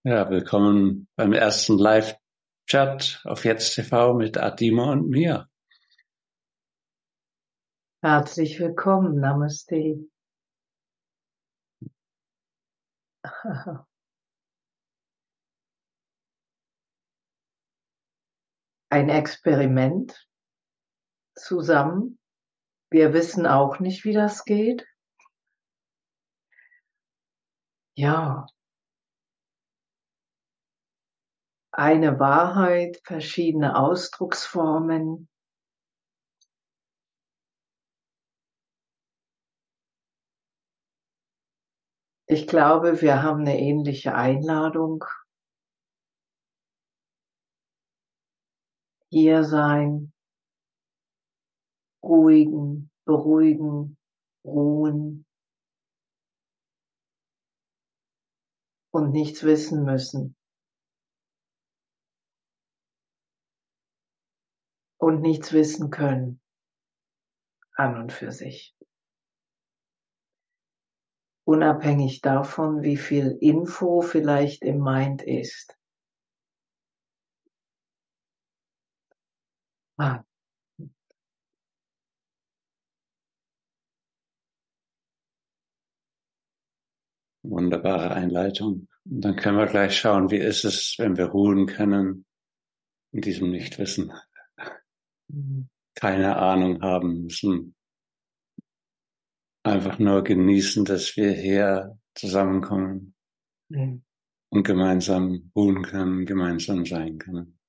Ja, willkommen beim ersten Live-Chat auf Jetzt TV mit Adima und mir. Herzlich willkommen, Namaste. Ein Experiment zusammen. Wir wissen auch nicht, wie das geht. Ja, eine Wahrheit, verschiedene Ausdrucksformen. Ich glaube, wir haben eine ähnliche Einladung. Hier sein, ruhigen, beruhigen, ruhen und nichts wissen müssen. Und nichts wissen können, an und für sich. Unabhängig davon, wie viel Info vielleicht im Mind ist. Ah, Wunderbare Einleitung. Und dann können wir gleich schauen, wie ist es, wenn wir ruhen können in diesem Nichtwissen. Keine Ahnung haben müssen. Einfach nur genießen, dass wir hier zusammenkommen mhm. und gemeinsam ruhen können, gemeinsam sein können.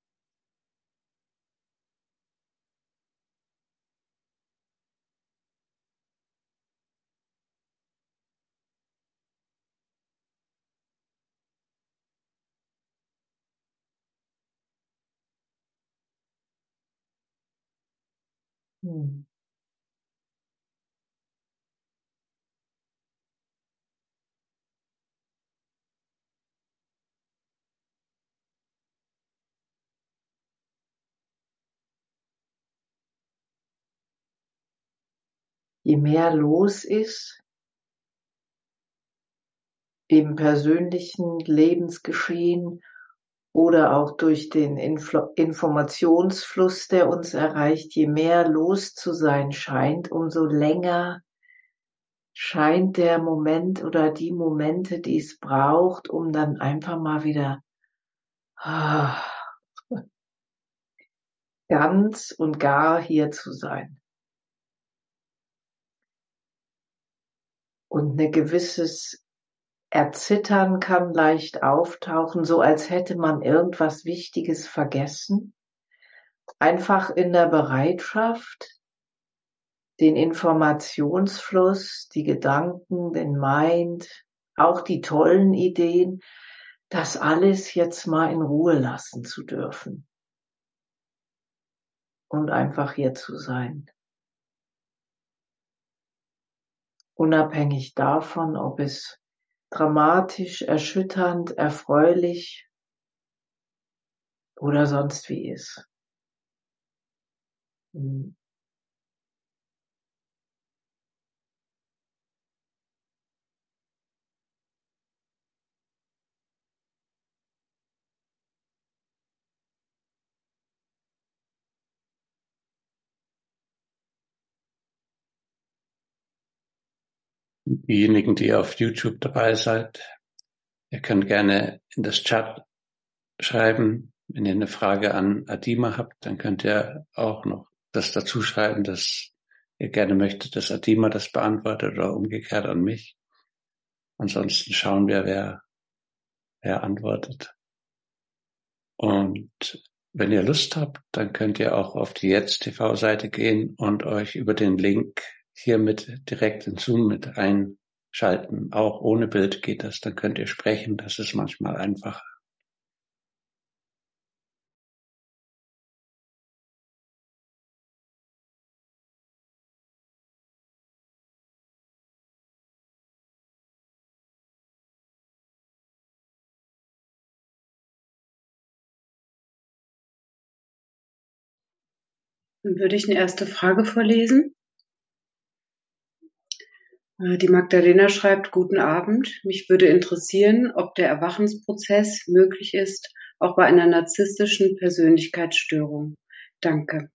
Hm. Je mehr los ist im persönlichen Lebensgeschehen oder auch durch den Informationsfluss, der uns erreicht, je mehr los zu sein scheint, umso länger scheint der Moment oder die Momente, die es braucht, um dann einfach mal wieder ganz und gar hier zu sein. Und ein gewisses Erzittern kann leicht auftauchen, so als hätte man irgendwas Wichtiges vergessen. Einfach in der Bereitschaft, den Informationsfluss, die Gedanken, den Mind, auch die tollen Ideen, das alles jetzt mal in Ruhe lassen zu dürfen und einfach hier zu sein. Unabhängig davon, ob es dramatisch, erschütternd, erfreulich oder sonst wie ist. Diejenigen, die auf YouTube dabei seid, ihr könnt gerne in das Chat schreiben. Wenn ihr eine Frage an Adima habt, dann könnt ihr auch noch das dazu schreiben, dass ihr gerne möchtet, dass Adima das beantwortet oder umgekehrt an mich. Ansonsten schauen wir, wer antwortet. Und wenn ihr Lust habt, dann könnt ihr auch auf die Jetzt-TV-Seite gehen und euch über den Link hier mit direkt in Zoom mit einschalten. Auch ohne Bild geht das, dann könnt ihr sprechen, das ist manchmal einfacher. Dann würde ich eine erste Frage vorlesen. Die Magdalena schreibt: Guten Abend. Mich würde interessieren, ob der Erwachensprozess möglich ist, auch bei einer narzisstischen Persönlichkeitsstörung. Danke.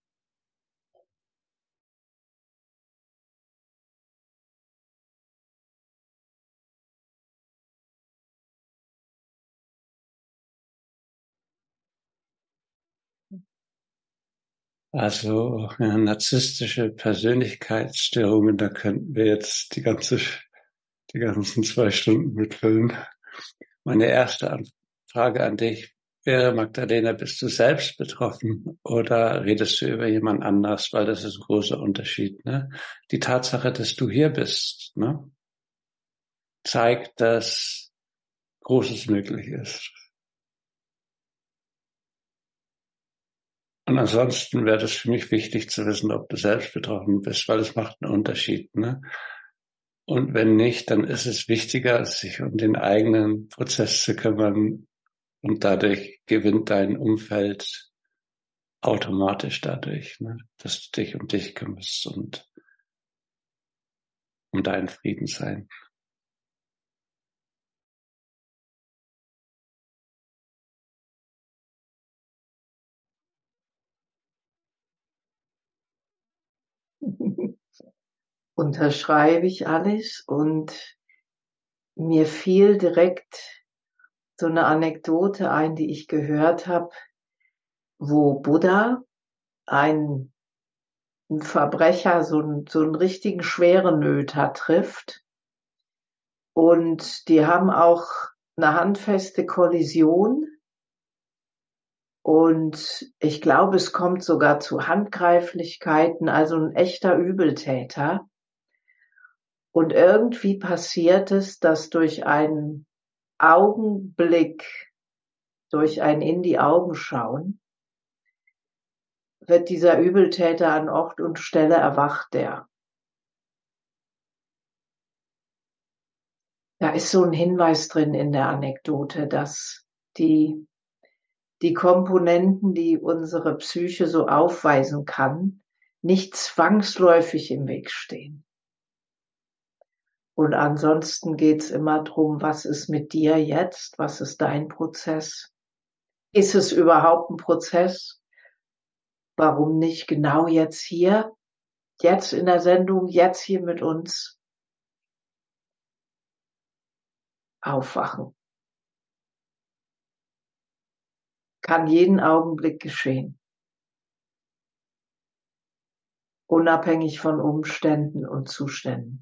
Also narzisstische Persönlichkeitsstörungen, da könnten wir jetzt die ganzen 2 Stunden mitfüllen. Meine erste Frage an dich wäre, Magdalena, bist du selbst betroffen oder redest du über jemand anders? Weil das ist ein großer Unterschied. Ne? Die Tatsache, dass du hier bist, ne, zeigt, dass Großes möglich ist. Und ansonsten wäre das für mich wichtig zu wissen, ob du selbst betroffen bist, weil es macht einen Unterschied. Ne? Und wenn nicht, dann ist es wichtiger, sich um den eigenen Prozess zu kümmern und dadurch gewinnt dein Umfeld automatisch dadurch, ne? Dass du dich um dich kümmerst und um deinen Frieden sein. Unterschreibe ich alles und mir fiel direkt so eine Anekdote ein, die ich gehört habe, wo Buddha einen Verbrecher, so einen richtigen schweren Nöter trifft. Und die haben auch eine handfeste Kollision. Und ich glaube, es kommt sogar zu Handgreiflichkeiten, also ein echter Übeltäter. Und irgendwie passiert es, dass durch einen Augenblick, durch ein in die Augen schauen, wird dieser Übeltäter an Ort und Stelle erwacht er. Da ist so ein Hinweis drin in der Anekdote, dass die Komponenten, die unsere Psyche so aufweisen kann, nicht zwangsläufig im Weg stehen. Und ansonsten geht's immer drum, was ist mit dir jetzt? Was ist dein Prozess? Ist es überhaupt ein Prozess? Warum nicht genau jetzt hier, jetzt in der Sendung, jetzt hier mit uns aufwachen? Kann jeden Augenblick geschehen, unabhängig von Umständen und Zuständen.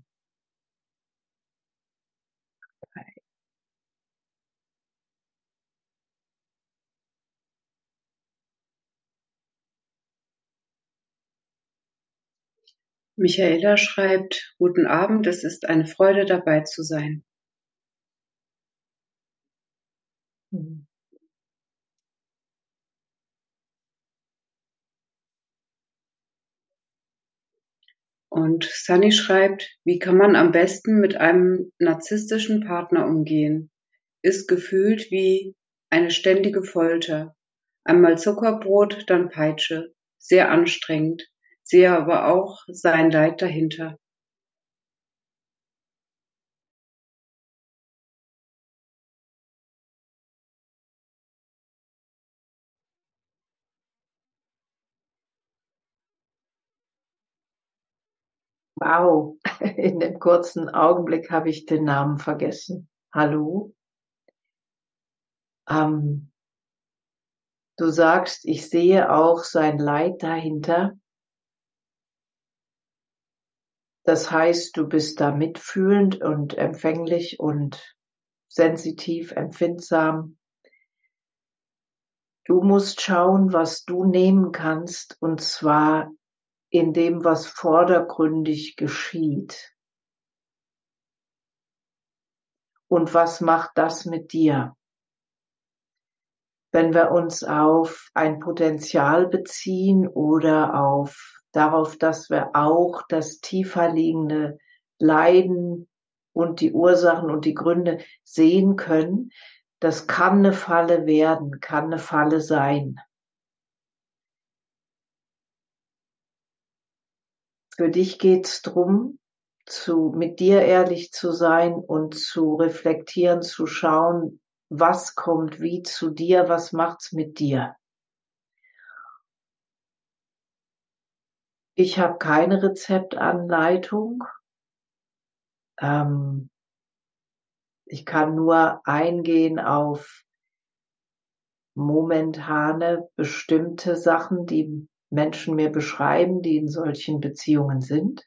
Michaela schreibt: Guten Abend, es ist eine Freude dabei zu sein. Mhm. Und Sunny schreibt: Wie kann man am besten mit einem narzisstischen Partner umgehen? Ist gefühlt wie eine ständige Folter. Einmal Zuckerbrot, dann Peitsche. Sehr anstrengend. Sehe aber auch sein Leid dahinter. Wow, in dem kurzen Augenblick habe ich den Namen vergessen. Hallo? Ähm, Du sagst, ich sehe auch sein Leid dahinter. Das heißt, du bist da mitfühlend und empfänglich und sensitiv, empfindsam. Du musst schauen, was du nehmen kannst, und zwar in dem, was vordergründig geschieht. Und was macht das mit dir? Wenn wir uns auf ein Potenzial beziehen oder darauf, dass wir auch das tiefer liegende Leiden und die Ursachen und die Gründe sehen können, das kann eine Falle werden, kann eine Falle sein. Für dich geht's drum, mit dir ehrlich zu sein und zu reflektieren, zu schauen, was kommt wie zu dir, was macht's mit dir. Ich habe keine Rezeptanleitung. Ich kann nur eingehen auf momentane bestimmte Sachen, die Menschen mir beschreiben, die in solchen Beziehungen sind.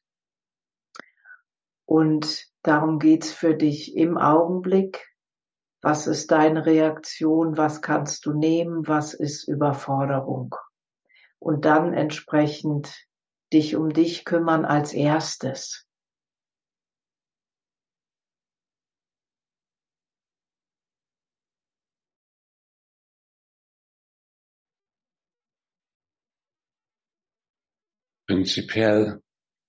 Und darum geht's für dich im Augenblick. Was ist deine Reaktion? Was kannst du nehmen? Was ist Überforderung? Und dann entsprechend dich um dich kümmern als erstes. Prinzipiell,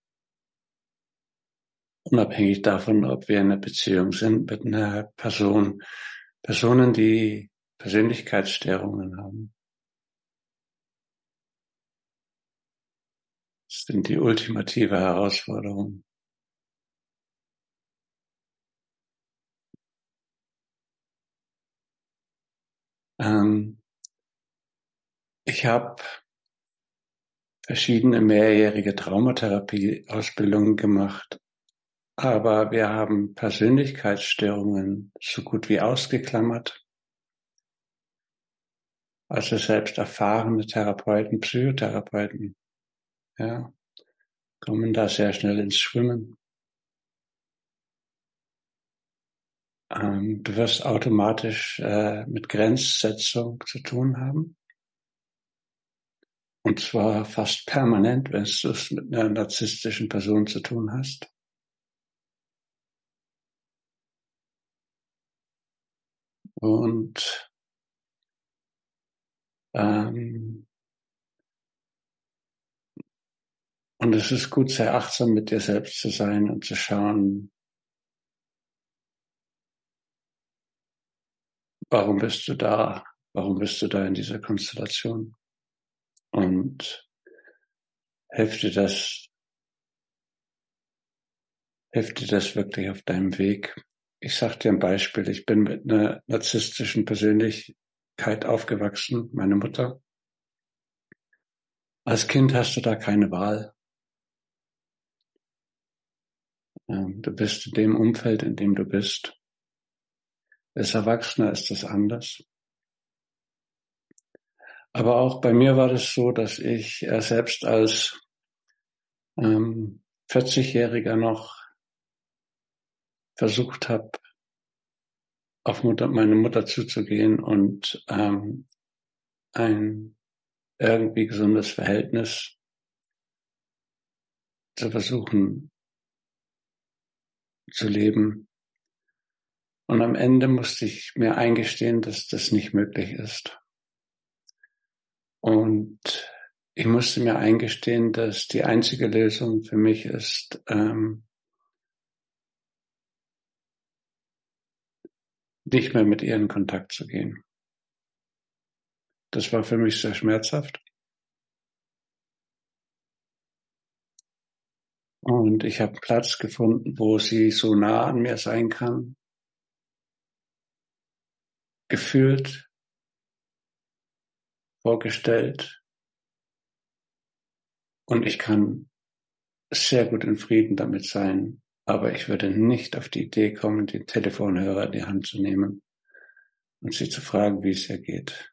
unabhängig davon, ob wir in einer Beziehung sind mit einer Person, Personen, die Persönlichkeitsstörungen haben, sind die ultimative Herausforderung. Ich habe verschiedene mehrjährige Traumatherapie-Ausbildungen gemacht, aber wir haben Persönlichkeitsstörungen so gut wie ausgeklammert. Also selbst erfahrene Therapeuten, Psychotherapeuten, ja, kommen da sehr schnell ins Schwimmen. Du wirst automatisch mit Grenzsetzung zu tun haben. Und zwar fast permanent, wenn du es mit einer narzisstischen Person zu tun hast. Und es ist gut, sehr achtsam mit dir selbst zu sein und zu schauen, warum bist du da? Warum bist du da in dieser Konstellation? Und hilft dir das wirklich auf deinem Weg? Ich sag dir ein Beispiel. Ich bin mit einer narzisstischen Persönlichkeit aufgewachsen, meine Mutter. Als Kind hast du da keine Wahl. Du bist in dem Umfeld, in dem du bist. Als Erwachsener ist das anders. Aber auch bei mir war das so, dass ich selbst als 40-Jähriger noch versucht habe, auf meine Mutter zuzugehen und ein irgendwie gesundes Verhältnis zu versuchen zu leben. Und am Ende musste ich mir eingestehen, dass das nicht möglich ist. Und ich musste mir eingestehen, dass die einzige Lösung für mich ist, nicht mehr mit ihr in Kontakt zu gehen. Das war für mich sehr schmerzhaft. Und ich habe Platz gefunden, wo sie so nah an mir sein kann, gefühlt, vorgestellt. Und ich kann sehr gut in Frieden damit sein. Aber ich würde nicht auf die Idee kommen, den Telefonhörer in die Hand zu nehmen und sie zu fragen, wie es ihr geht.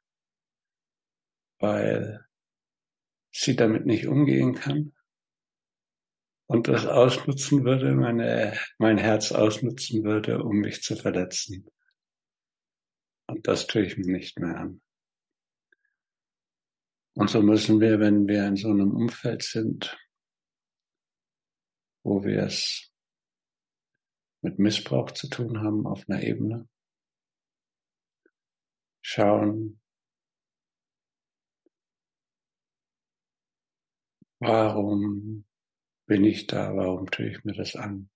Weil sie damit nicht umgehen kann und das ausnutzen würde, mein Herz ausnutzen würde, um mich zu verletzen. Und das tue ich mir nicht mehr an. Und so müssen wir, wenn wir in so einem Umfeld sind, wo wir es mit Missbrauch zu tun haben auf einer Ebene, schauen, warum bin ich da, warum tue ich mir das an?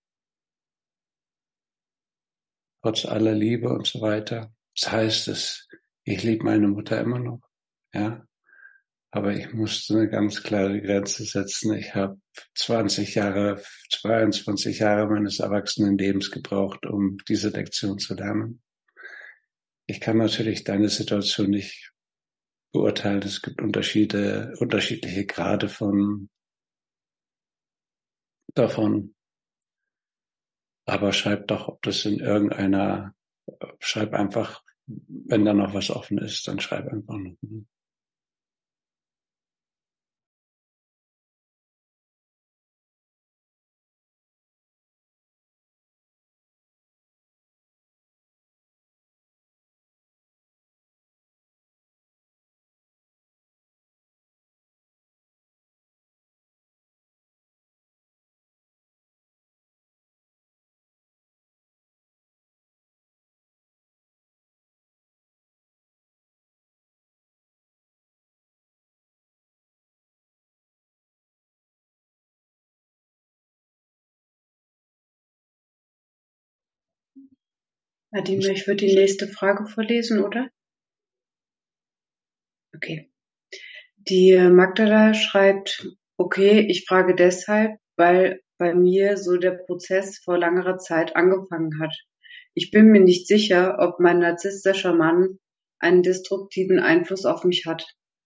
Trotz aller Liebe und so weiter. Das heißt, ich liebe meine Mutter immer noch, ja. Aber ich musste eine ganz klare Grenze setzen. Ich habe 20 Jahre, 22 Jahre meines Erwachsenenlebens gebraucht, um diese Lektion zu lernen. Ich kann natürlich deine Situation nicht beurteilen. Es gibt unterschiedliche Grade davon. Aber schreib doch, ob das schreib einfach, wenn da noch was offen ist, dann schreib einfach noch. Nadine, ich würde die nächste Frage vorlesen, oder? Okay. Die Magdala schreibt, okay, ich frage deshalb, weil bei mir so der Prozess vor langerer Zeit angefangen hat. Ich bin mir nicht sicher, ob mein narzisstischer Mann einen destruktiven Einfluss auf mich hat,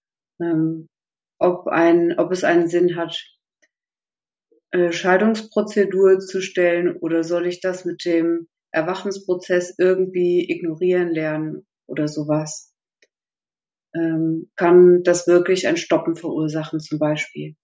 ob es einen Sinn hat, Scheidungsprozedur zu stellen, oder soll ich das mit dem Erwachensprozess irgendwie ignorieren lernen oder sowas? Kann das wirklich ein Stoppen verursachen zum Beispiel?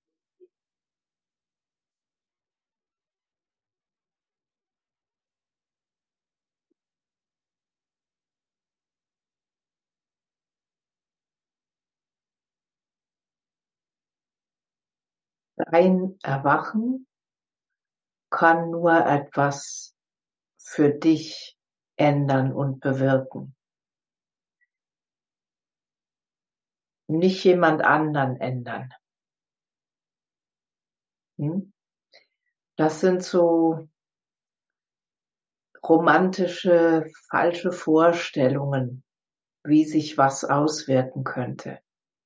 Dein Erwachen kann nur etwas für dich ändern und bewirken. Nicht jemand anderen ändern. Das sind so romantische, falsche Vorstellungen, wie sich was auswirken könnte.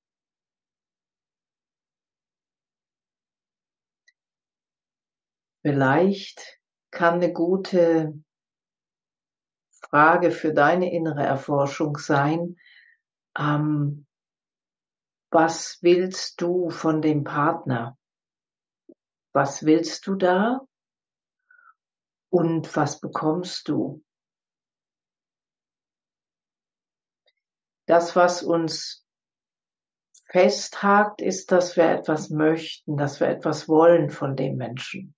Vielleicht kann eine gute Frage für deine innere Erforschung sein, was willst du von dem Partner? Was willst du da? Und was bekommst du? Das, was uns festhakt, ist, dass wir etwas möchten, dass wir etwas wollen von dem Menschen.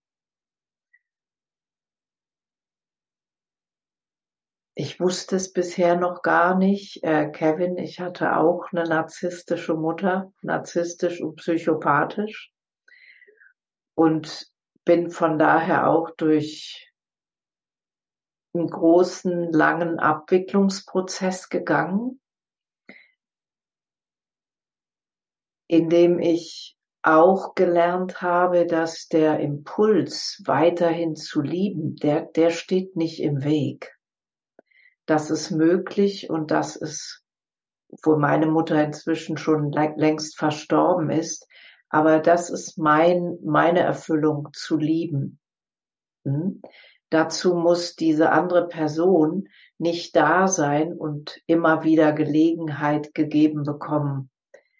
Ich wusste es bisher noch gar nicht. Kevin, ich hatte auch eine narzisstische Mutter, narzisstisch und psychopathisch, und bin von daher auch durch einen großen, langen Abwicklungsprozess gegangen, in dem ich auch gelernt habe, dass der Impuls, weiterhin zu lieben, der steht nicht im Weg. Das ist möglich, und das ist, obwohl meine Mutter inzwischen schon längst verstorben ist, aber das ist meine Erfüllung, zu lieben. Dazu muss diese andere Person nicht da sein und immer wieder Gelegenheit gegeben bekommen,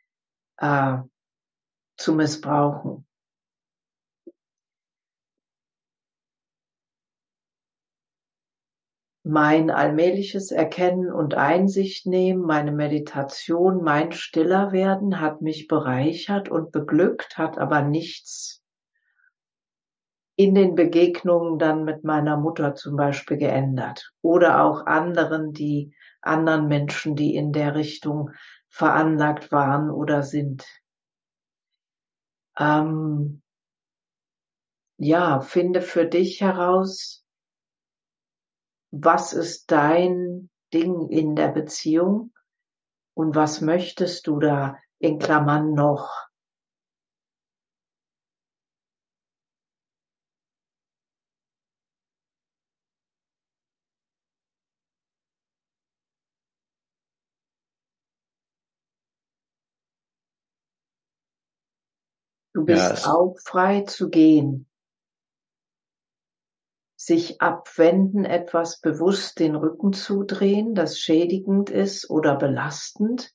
zu missbrauchen. Mein allmähliches Erkennen und Einsicht nehmen, meine Meditation, mein Stillerwerden hat mich bereichert und beglückt, hat aber nichts in den Begegnungen dann mit meiner Mutter zum Beispiel geändert. Oder auch anderen Menschen, die in der Richtung veranlagt waren oder sind. Ja, finde für dich heraus, was ist dein Ding in der Beziehung und was möchtest du da in Klammern noch? Du bist auch frei zu gehen. Sich abwenden, etwas bewusst den Rücken zudrehen, das schädigend ist oder belastend.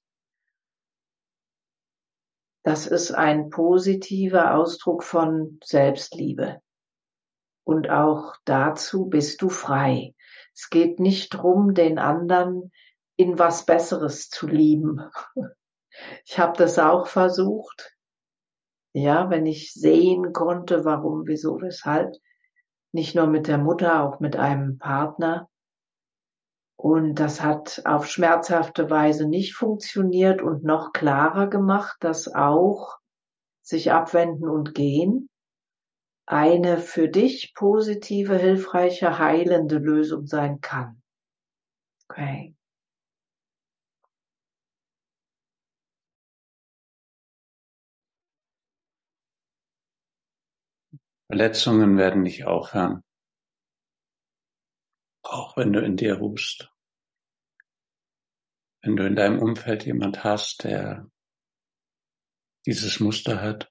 Das ist ein positiver Ausdruck von Selbstliebe. Und auch dazu bist du frei. Es geht nicht drum, den anderen in was Besseres zu lieben. Ich habe das auch versucht. Ja, wenn ich sehen konnte, warum, wieso, weshalb. Nicht nur mit der Mutter, auch mit einem Partner. Und das hat auf schmerzhafte Weise nicht funktioniert und noch klarer gemacht, dass auch sich abwenden und gehen eine für dich positive, hilfreiche, heilende Lösung sein kann. Okay. Verletzungen werden nicht aufhören, auch wenn du in dir ruhst. Wenn du in deinem Umfeld jemand hast, der dieses Muster hat,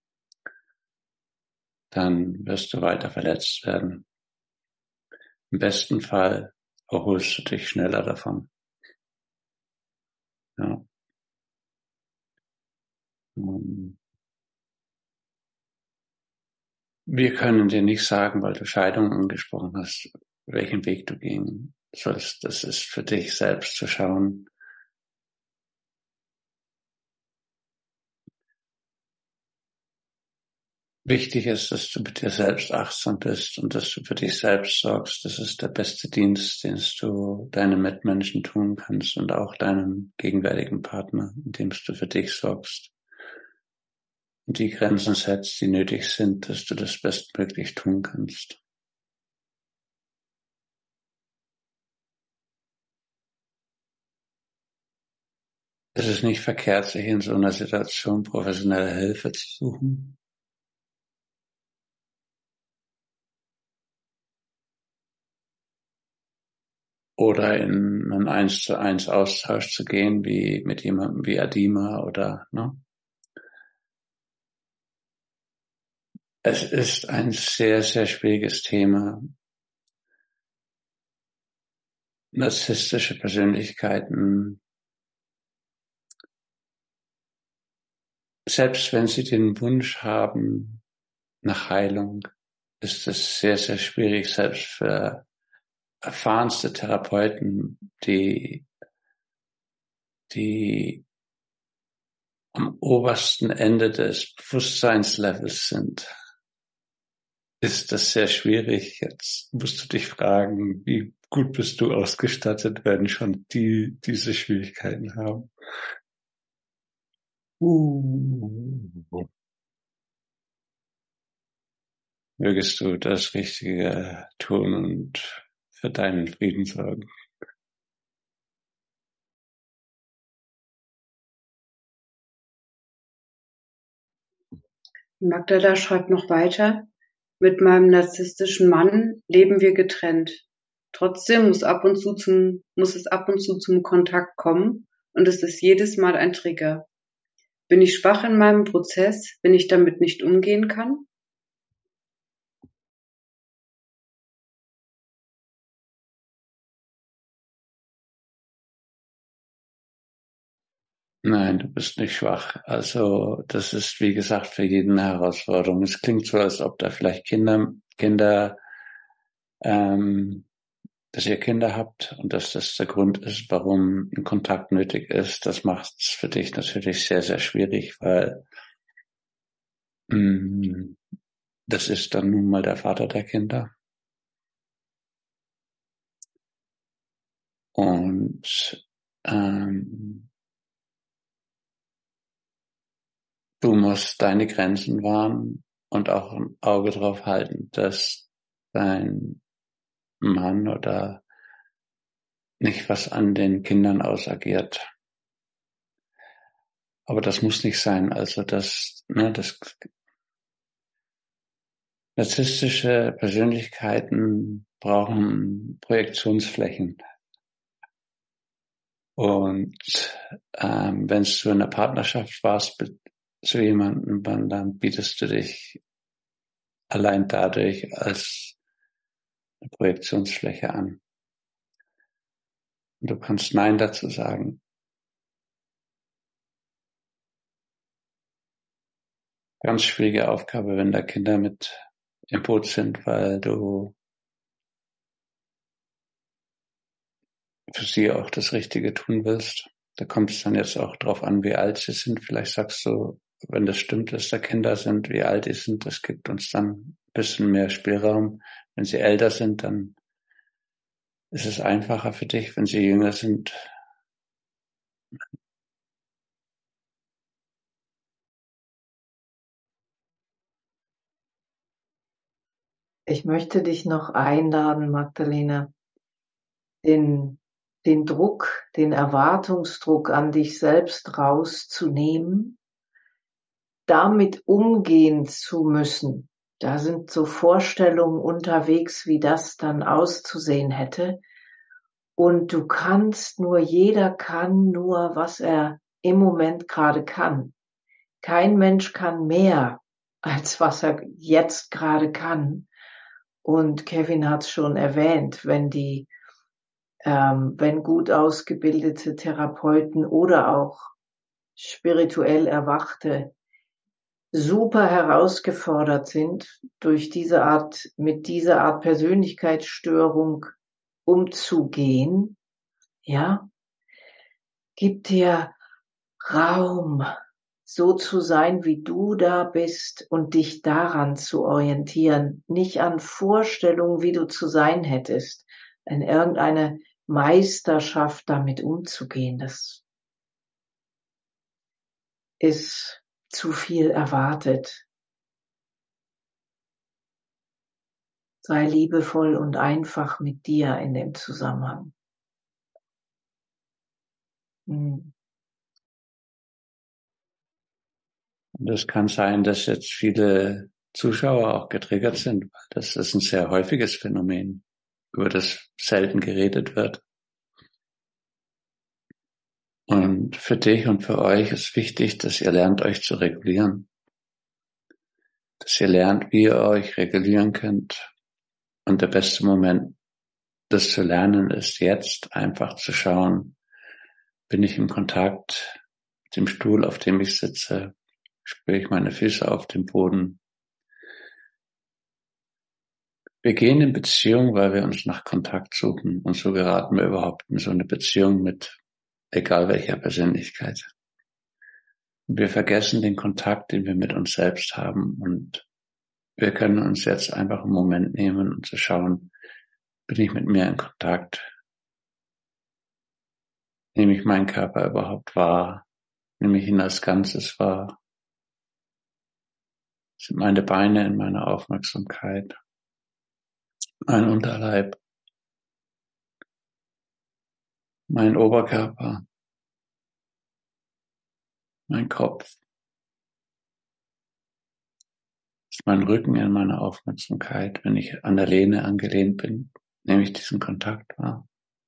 dann wirst du weiter verletzt werden. Im besten Fall erholst du dich schneller davon. Ja. Wir können dir nicht sagen, weil du Scheidung angesprochen hast, welchen Weg du gehen sollst. Das ist für dich selbst zu schauen. Wichtig ist, dass du mit dir selbst achtsam bist und dass du für dich selbst sorgst. Das ist der beste Dienst, den du deinen Mitmenschen tun kannst und auch deinem gegenwärtigen Partner, indem du für dich sorgst und die Grenzen setzt, die nötig sind, dass du das bestmöglich tun kannst. Es ist nicht verkehrt, sich in so einer Situation professionelle Hilfe zu suchen. Oder in einen 1:1 Austausch zu gehen, wie mit jemandem wie Adima oder, ne? Es ist ein sehr, sehr schwieriges Thema. Narzisstische Persönlichkeiten, selbst wenn sie den Wunsch haben nach Heilung, ist es sehr, sehr schwierig, selbst für erfahrenste Therapeuten, die am obersten Ende des Bewusstseinslevels sind, ist das sehr schwierig. Jetzt musst du dich fragen, wie gut bist du ausgestattet, wenn schon die diese Schwierigkeiten haben. Mögest du das Richtige tun und für deinen Frieden sorgen. Magdala schreibt noch weiter: Mit meinem narzisstischen Mann leben wir getrennt. Trotzdem muss es ab und zu zum Kontakt kommen und es ist jedes Mal ein Trigger. Bin ich schwach in meinem Prozess, wenn ich damit nicht umgehen kann? Nein, du bist nicht schwach. Also das ist, wie gesagt, für jeden eine Herausforderung. Es klingt so, als ob da vielleicht dass ihr Kinder habt und dass das der Grund ist, warum ein Kontakt nötig ist. Das macht es für dich natürlich sehr, sehr schwierig, weil das ist dann nun mal der Vater der Kinder. Und du musst deine Grenzen wahren und auch ein Auge drauf halten, dass dein Mann oder nicht was an den Kindern ausagiert. Aber das muss nicht sein. Also das narzisstische Persönlichkeiten brauchen Projektionsflächen. Und wenn du in einer Partnerschaft warst so jemanden, dann bietest du dich allein dadurch als eine Projektionsfläche an. Und du kannst Nein dazu sagen. Ganz schwierige Aufgabe, wenn da Kinder mit im Boot sind, weil du für sie auch das Richtige tun willst. Da kommt es dann jetzt auch drauf an, wie alt sie sind. Vielleicht sagst du, wenn das stimmt, dass da Kinder sind, wie alt die sind, das gibt uns dann ein bisschen mehr Spielraum. Wenn sie älter sind, dann ist es einfacher für dich. Wenn sie jünger sind, Ich möchte dich noch einladen, Magdalena, den Druck, den Erwartungsdruck an dich selbst rauszunehmen, damit umgehen zu müssen. Da sind so Vorstellungen unterwegs, wie das dann auszusehen hätte. Und du kannst nur, jeder kann nur, was er im Moment gerade kann. Kein Mensch kann mehr, als was er jetzt gerade kann. Und Kevin hat es schon erwähnt, wenn gut ausgebildete Therapeuten oder auch spirituell Erwachte super herausgefordert sind, mit dieser Art Persönlichkeitsstörung umzugehen, ja, gib dir Raum, so zu sein, wie du da bist und dich daran zu orientieren, nicht an Vorstellungen, wie du zu sein hättest, in irgendeine Meisterschaft damit umzugehen. Das ist zu viel erwartet. Sei liebevoll und einfach mit dir in dem Zusammenhang. und es kann sein, dass jetzt viele Zuschauer auch getriggert sind, weil das ist ein sehr häufiges Phänomen, über das selten geredet wird. Und für dich und für euch ist wichtig, dass ihr lernt, euch zu regulieren. Dass ihr lernt, wie ihr euch regulieren könnt. Und der beste Moment, das zu lernen, ist jetzt einfach zu schauen, bin ich im Kontakt mit dem Stuhl, auf dem ich sitze? Spüre ich meine Füße auf dem Boden? Wir gehen in Beziehung, weil wir uns nach Kontakt suchen. Und so geraten wir überhaupt in so eine Beziehung mit egal welcher Persönlichkeit. Und wir vergessen den Kontakt, den wir mit uns selbst haben. Und wir können uns jetzt einfach einen Moment nehmen und zu schauen, bin ich mit mir in Kontakt? Nehme ich meinen Körper überhaupt wahr? Nehme ich ihn als Ganzes wahr? Sind meine Beine in meiner Aufmerksamkeit? Mein Unterleib? Mein Oberkörper? Mein Kopf? Ist mein Rücken in meiner Aufmerksamkeit? Wenn ich an der Lehne angelehnt bin, nehme ich diesen Kontakt wahr?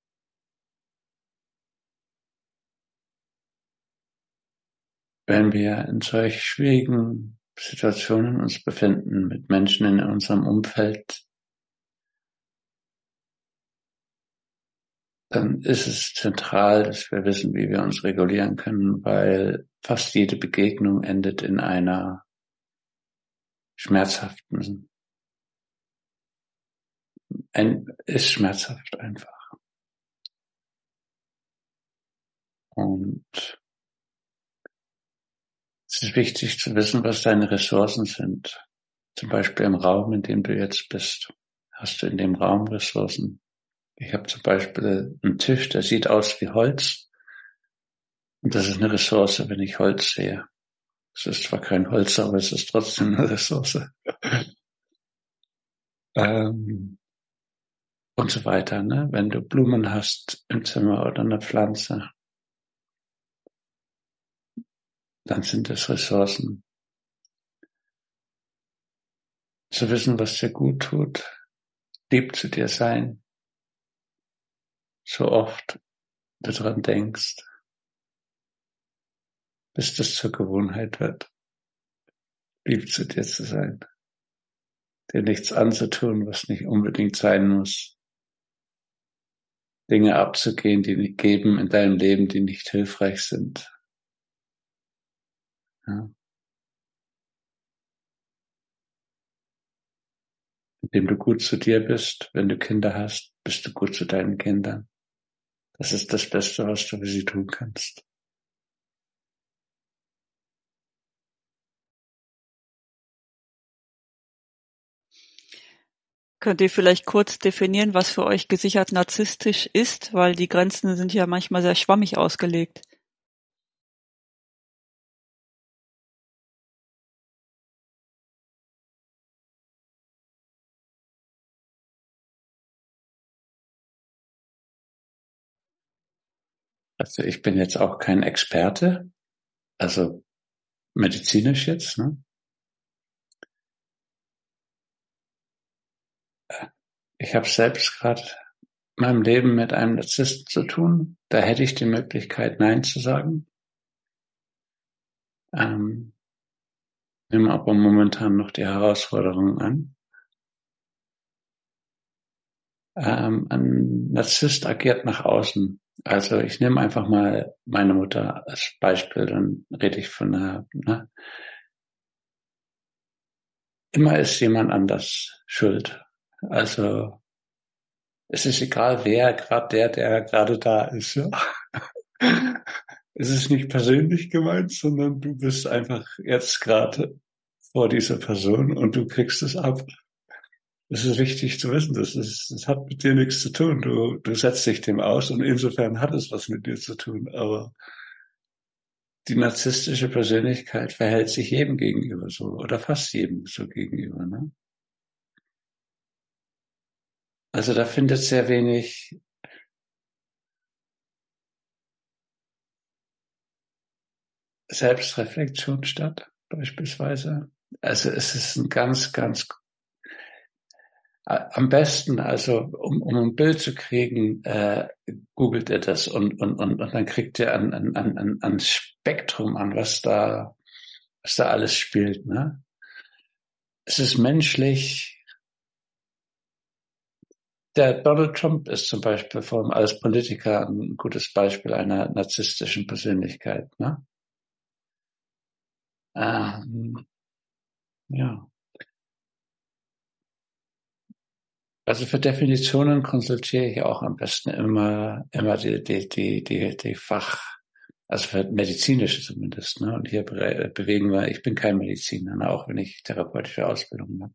Wenn wir in solch schwierigen Situationen uns befinden, mit Menschen in unserem Umfeld, dann ist es zentral, dass wir wissen, wie wir uns regulieren können, weil fast jede Begegnung endet in einer schmerzhaften, ist schmerzhaft einfach. Und es ist wichtig zu wissen, was deine Ressourcen sind. Zum Beispiel im Raum, in dem du jetzt bist. Hast du in dem Raum Ressourcen? Ich habe zum Beispiel einen Tisch, der sieht aus wie Holz. Und das ist eine Ressource, wenn ich Holz sehe. Es ist zwar kein Holz, aber es ist trotzdem eine Ressource. Und so weiter, ne? Wenn du Blumen hast im Zimmer oder eine Pflanze, dann sind es Ressourcen. Zu wissen, was dir gut tut, lieb zu dir sein, so oft du daran denkst, bis das zur Gewohnheit wird. lieb zu dir zu sein, dir nichts anzutun, was nicht unbedingt sein muss, Dinge abzugehen, die nicht geben in deinem Leben, die nicht hilfreich sind. Ja. Indem du gut zu dir bist, wenn du Kinder hast, bist du gut zu deinen Kindern. Das ist das Beste, was du für sie tun kannst. Könnt ihr vielleicht kurz definieren, was für euch gesichert narzisstisch ist? Weil die Grenzen sind ja manchmal sehr schwammig ausgelegt. Also ich bin jetzt auch kein Experte, also medizinisch jetzt, ne? Ich habe selbst gerade in meinem Leben mit einem Narzissten zu tun. Da hätte ich die Möglichkeit, Nein zu sagen. Nehme aber momentan noch die Herausforderung an. Ein Narzisst agiert nach außen. Also ich nehme einfach mal meine Mutter als Beispiel, dann rede ich von einer, ne? Immer ist jemand anders schuld. Also es ist egal, wer, gerade der gerade da ist. Ja? Es ist nicht persönlich gemeint, sondern du bist einfach jetzt gerade vor dieser Person und du kriegst es ab. Das ist wichtig zu wissen. Das hat mit dir nichts zu tun. Du setzt dich dem aus und insofern hat es was mit dir zu tun. Aber die narzisstische Persönlichkeit verhält sich jedem gegenüber so oder fast jedem so gegenüber. Ne? Also da findet sehr wenig Selbstreflexion statt, beispielsweise. Also es ist ein ganz am besten, also um ein Bild zu kriegen, googelt er das und dann kriegt er ein Spektrum an, was da alles spielt. Ne? Es ist menschlich. Der Donald Trump ist zum Beispiel vor allem als Politiker ein gutes Beispiel einer narzisstischen Persönlichkeit. Ne? Ja. Also für Definitionen konsultiere ich auch am besten immer die also für medizinische zumindest. Ne? Und hier bewegen wir, ich bin kein Mediziner, ne? Auch wenn ich therapeutische Ausbildung habe.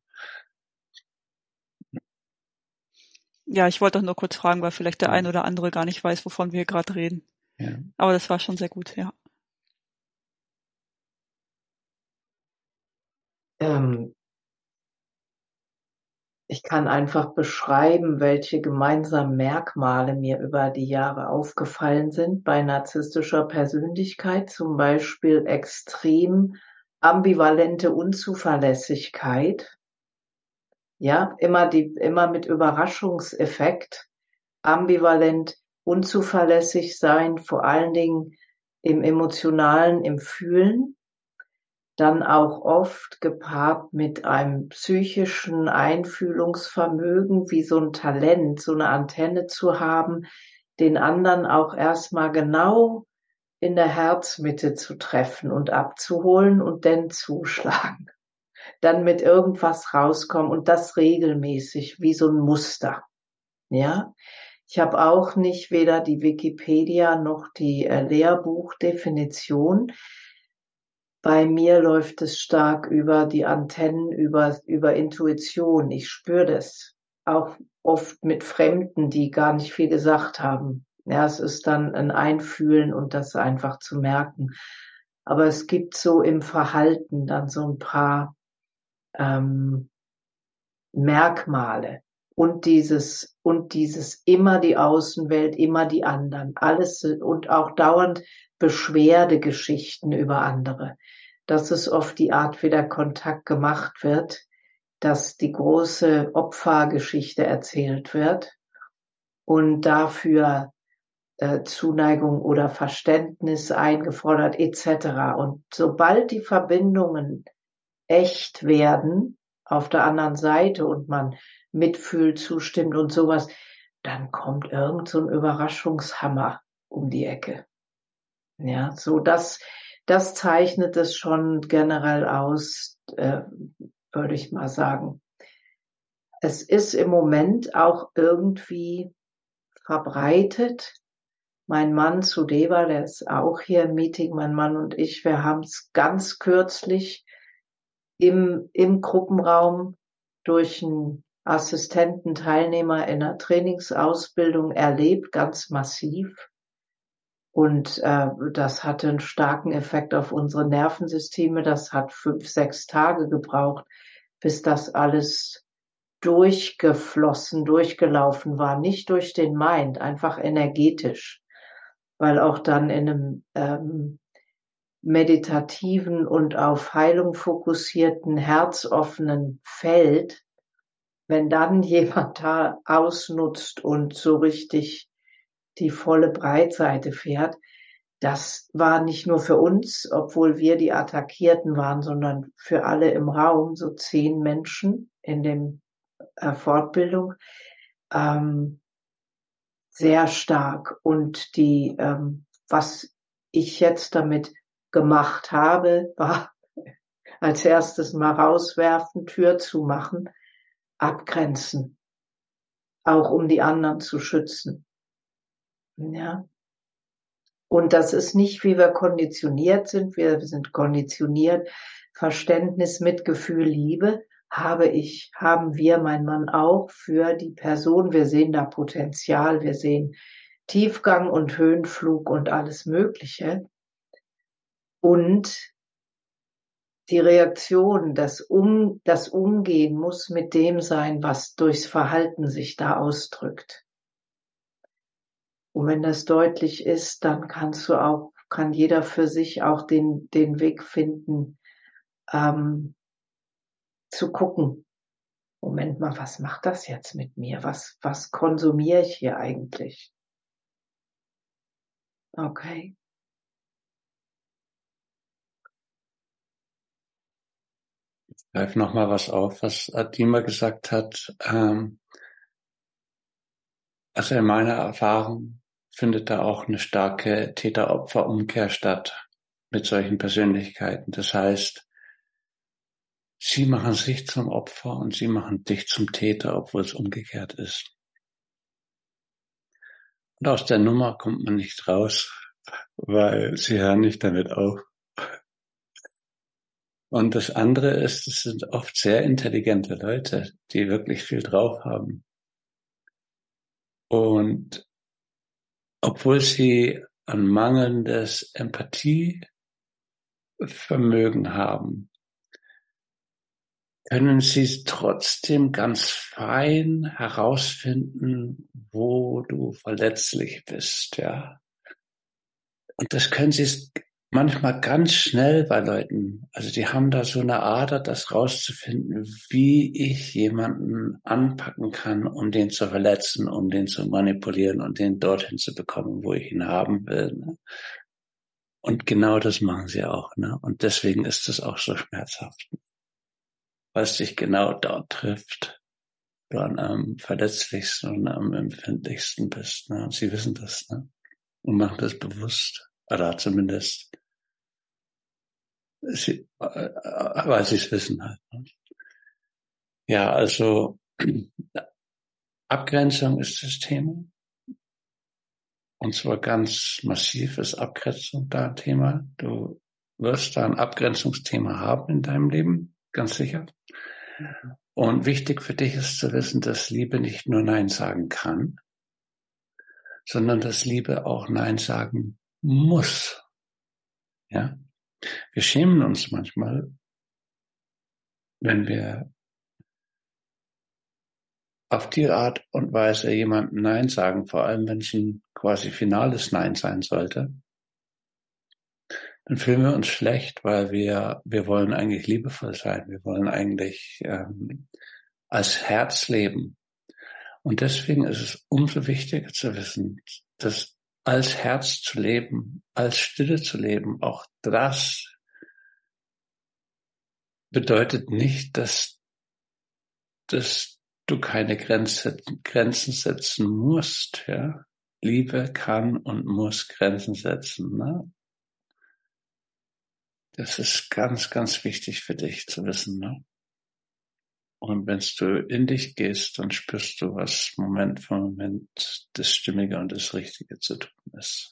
Ja, ich wollte auch nur kurz fragen, weil vielleicht der ein oder andere gar nicht weiß, wovon wir gerade reden. Ja. Aber das war schon sehr gut, ja. Ich kann einfach beschreiben, welche gemeinsamen Merkmale mir über die Jahre aufgefallen sind bei narzisstischer Persönlichkeit, zum Beispiel extrem ambivalente Unzuverlässigkeit. Ja, immer mit Überraschungseffekt, ambivalent, unzuverlässig sein, vor allen Dingen im Emotionalen, im Fühlen. Dann auch oft gepaart mit einem psychischen Einfühlungsvermögen, wie so ein Talent, so eine Antenne zu haben, den anderen auch erstmal genau in der Herzmitte zu treffen und abzuholen und dann zuschlagen. Dann mit irgendwas rauskommen und das regelmäßig, wie so ein Muster. Ja, ich habe auch nicht weder die Wikipedia noch die Lehrbuchdefinition. Bei mir läuft es stark über die Antennen, über Intuition. Ich spüre das. Auch oft mit Fremden, die gar nicht viel gesagt haben. Ja, es ist dann ein Einfühlen und das einfach zu merken. Aber es gibt so im Verhalten dann so ein paar Merkmale. Und dieses immer die Außenwelt, immer die anderen, alles und auch dauernd Beschwerdegeschichten über andere. Das ist oft die Art, wie der Kontakt gemacht wird, dass die große Opfergeschichte erzählt wird und dafür Zuneigung oder Verständnis eingefordert etc. Und sobald die Verbindungen echt werden auf der anderen Seite und man mitfühlt, zustimmt und sowas, dann kommt irgend so ein Überraschungshammer um die Ecke. Ja, so das zeichnet es schon generell aus, würde ich mal sagen. Es ist im Moment auch irgendwie verbreitet. Mein Mann Sudeva, der ist auch hier im Meeting, mein Mann und ich, wir haben es ganz kürzlich im Gruppenraum durch einen Assistententeilnehmer in einer Trainingsausbildung erlebt, ganz massiv. Und das hatte einen starken Effekt auf unsere Nervensysteme. Das hat 5, 6 Tage gebraucht, bis das alles durchgelaufen war. Nicht durch den Mind, einfach energetisch. Weil auch dann in einem meditativen und auf Heilung fokussierten, herzoffenen Feld, wenn dann jemand da ausnutzt und so richtig die volle Breitseite fährt, das war nicht nur für uns, obwohl wir die Attackierten waren, sondern für alle im Raum, so 10 Menschen in dem Fortbildung, sehr stark. Und was ich jetzt damit gemacht habe, war als erstes mal rauswerfen, Tür zumachen, abgrenzen, auch um die anderen zu schützen. Ja. Und das ist nicht, wie wir konditioniert sind. Wir sind konditioniert. Verständnis, Mitgefühl, Liebe haben wir, mein Mann auch, für die Person. Wir sehen da Potenzial. Wir sehen Tiefgang und Höhenflug und alles Mögliche. Und die Reaktion, das Umgehen muss mit dem sein, was durchs Verhalten sich da ausdrückt. Und wenn das deutlich ist, dann kann jeder für sich auch den Weg finden, zu gucken. Moment mal, was macht das jetzt mit mir? Was konsumiere ich hier eigentlich? Okay. Ich greife nochmal was auf, was Adima gesagt hat. Also in meiner Erfahrung findet da auch eine starke Täter-Opfer-Umkehr statt mit solchen Persönlichkeiten. Das heißt, sie machen sich zum Opfer und sie machen dich zum Täter, obwohl es umgekehrt ist. Und aus der Nummer kommt man nicht raus, weil sie hören nicht damit auf. Und das andere ist, es sind oft sehr intelligente Leute, die wirklich viel drauf haben. Und obwohl sie ein mangelndes Empathievermögen haben, können sie trotzdem ganz fein herausfinden, wo du verletzlich bist, ja. Und das können sie manchmal ganz schnell bei Leuten. Also die haben da so eine Ader, das rauszufinden, wie ich jemanden anpacken kann, um den zu verletzen, um den zu manipulieren und den dorthin zu bekommen, wo ich ihn haben will. Ne? Und genau das machen sie auch. Ne? Und deswegen ist es auch so schmerzhaft, weil es dich genau dort trifft, du am verletzlichsten und am empfindlichsten bist. Ne? Und sie wissen das, ne? Und machen das bewusst. Oder zumindest weil sie es wissen halt. Ne? Ja, also Abgrenzung ist das Thema. Und zwar ganz massiv ist Abgrenzung da ein Thema. Du wirst da ein Abgrenzungsthema haben in deinem Leben, ganz sicher. Und wichtig für dich ist zu wissen, dass Liebe nicht nur Nein sagen kann, sondern dass Liebe auch Nein sagen muss. Ja? Wir schämen uns manchmal, wenn wir auf die Art und Weise jemandem Nein sagen, vor allem wenn es ein quasi finales Nein sein sollte, dann fühlen wir uns schlecht, weil wir wollen eigentlich liebevoll sein, wir wollen eigentlich als Herz leben. Und deswegen ist es umso wichtiger zu wissen, dass als Herz zu leben, als Stille zu leben, auch das bedeutet nicht, dass du keine Grenzen setzen musst. Ja? Liebe kann und muss Grenzen setzen. Ne? Das ist ganz, ganz wichtig für dich zu wissen. Ne? Und wenn du in dich gehst, dann spürst du, was Moment für Moment das Stimmige und das Richtige zu tun ist.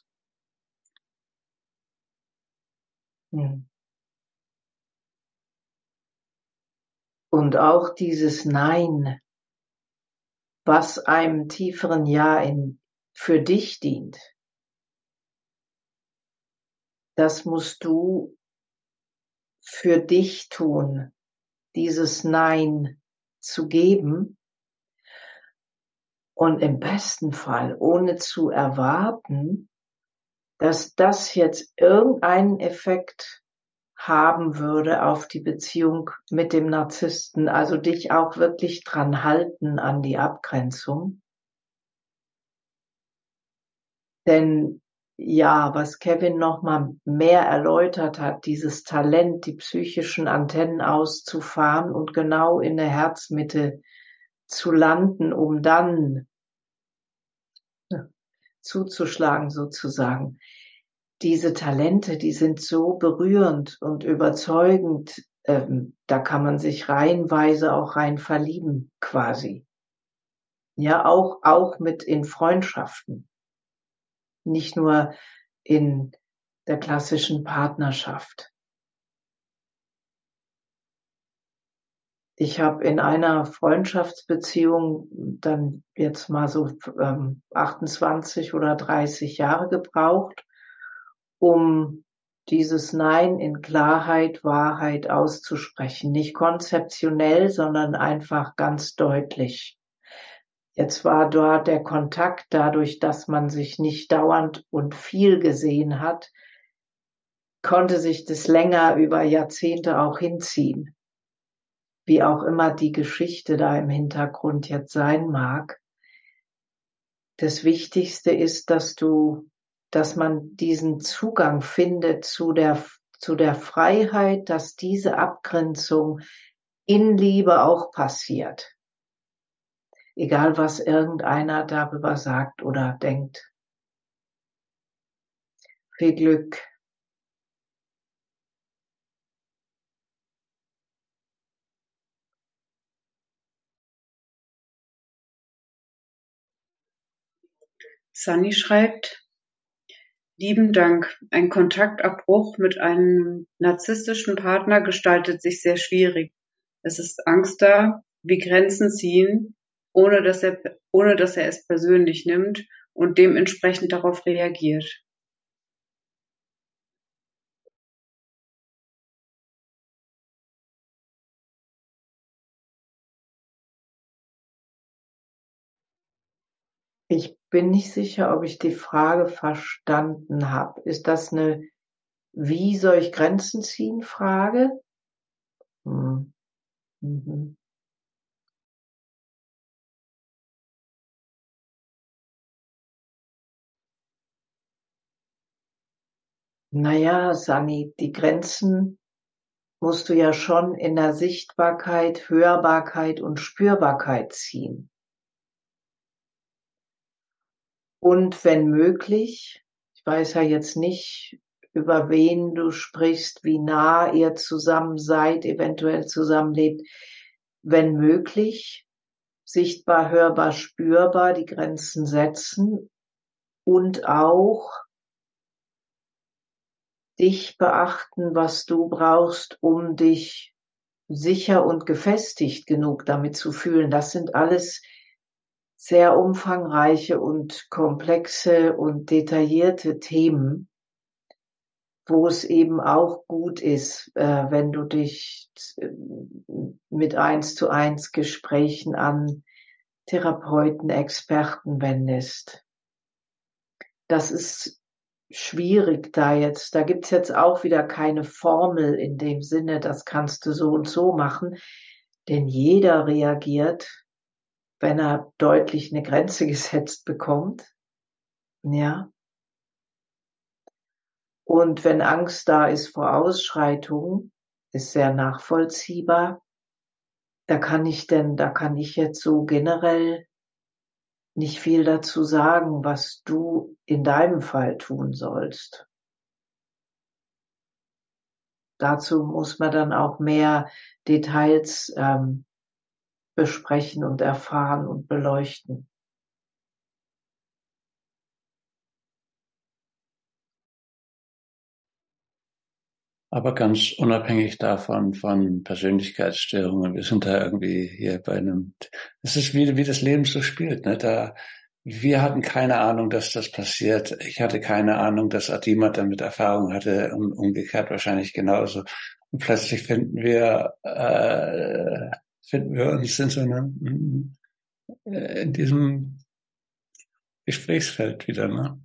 Und auch dieses Nein, was einem tieferen Ja für dich dient, das musst du für dich tun, dieses Nein zu geben und im besten Fall ohne zu erwarten, dass das jetzt irgendeinen Effekt haben würde auf die Beziehung mit dem Narzissten, also dich auch wirklich dran halten an die Abgrenzung. Denn ja, was Kevin noch mal mehr erläutert hat, dieses Talent, die psychischen Antennen auszufahren und genau in der Herzmitte zu landen, um dann zuzuschlagen sozusagen. Diese Talente, die sind so berührend und überzeugend, da kann man sich reihenweise auch rein verlieben, quasi. Ja, auch mit in Freundschaften. Nicht nur in der klassischen Partnerschaft. Ich habe in einer Freundschaftsbeziehung dann jetzt mal so 28 oder 30 Jahre gebraucht, um dieses Nein in Klarheit, Wahrheit auszusprechen. Nicht konzeptionell, sondern einfach ganz deutlich. Jetzt war dort der Kontakt dadurch, dass man sich nicht dauernd und viel gesehen hat, konnte sich das länger über Jahrzehnte auch hinziehen. Wie auch immer die Geschichte da im Hintergrund jetzt sein mag. Das Wichtigste ist, dass man diesen Zugang findet zu der Freiheit, dass diese Abgrenzung in Liebe auch passiert. Egal, was irgendeiner darüber sagt oder denkt. Viel Glück. Sunny schreibt: Lieben Dank. Ein Kontaktabbruch mit einem narzisstischen Partner gestaltet sich sehr schwierig. Es ist Angst da, wie Grenzen ziehen, ohne dass er es persönlich nimmt und dementsprechend darauf reagiert. Ich bin nicht sicher, ob ich die Frage verstanden habe. Ist das eine "Wie soll ich Grenzen ziehen" Frage? Mhm. Naja, Sunny, die Grenzen musst du ja schon in der Sichtbarkeit, Hörbarkeit und Spürbarkeit ziehen. Und wenn möglich, ich weiß ja jetzt nicht, über wen du sprichst, wie nah ihr zusammen seid, eventuell zusammenlebt, wenn möglich, sichtbar, hörbar, spürbar die Grenzen setzen und auch dich beachten, was du brauchst, um dich sicher und gefestigt genug damit zu fühlen. Das sind alles sehr umfangreiche und komplexe und detaillierte Themen, wo es eben auch gut ist, wenn du dich mit 1:1 Gesprächen an Therapeuten, Experten wendest. Das ist schwierig da gibt's jetzt auch wieder keine Formel in dem Sinne, das kannst du so und so machen, denn jeder reagiert, wenn er deutlich eine Grenze gesetzt bekommt, ja. Und wenn Angst da ist vor Ausschreitungen, ist sehr nachvollziehbar. Da kann ich jetzt so generell nicht viel dazu sagen, was du in deinem Fall tun sollst. Dazu muss man dann auch mehr Details besprechen und erfahren und beleuchten. Aber ganz unabhängig davon, von Persönlichkeitsstörungen, wir sind da irgendwie hier bei es ist wie das Leben so spielt, ne? Wir hatten keine Ahnung, dass das passiert. Ich hatte keine Ahnung, dass Adima damit Erfahrung hatte und umgekehrt wahrscheinlich genauso. Und plötzlich finden wir uns in diesem Gesprächsfeld wieder, ne?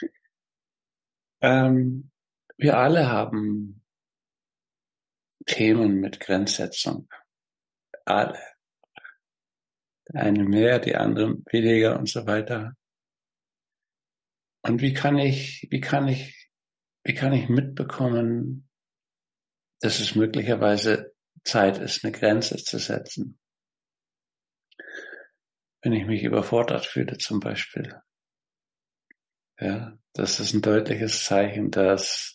Wir alle haben Themen mit Grenzsetzung. Alle. Der eine mehr, die anderen weniger und so weiter. Und wie kann ich mitbekommen, dass es möglicherweise Zeit ist, eine Grenze zu setzen? Wenn ich mich überfordert fühle zum Beispiel. Ja, das ist ein deutliches Zeichen, dass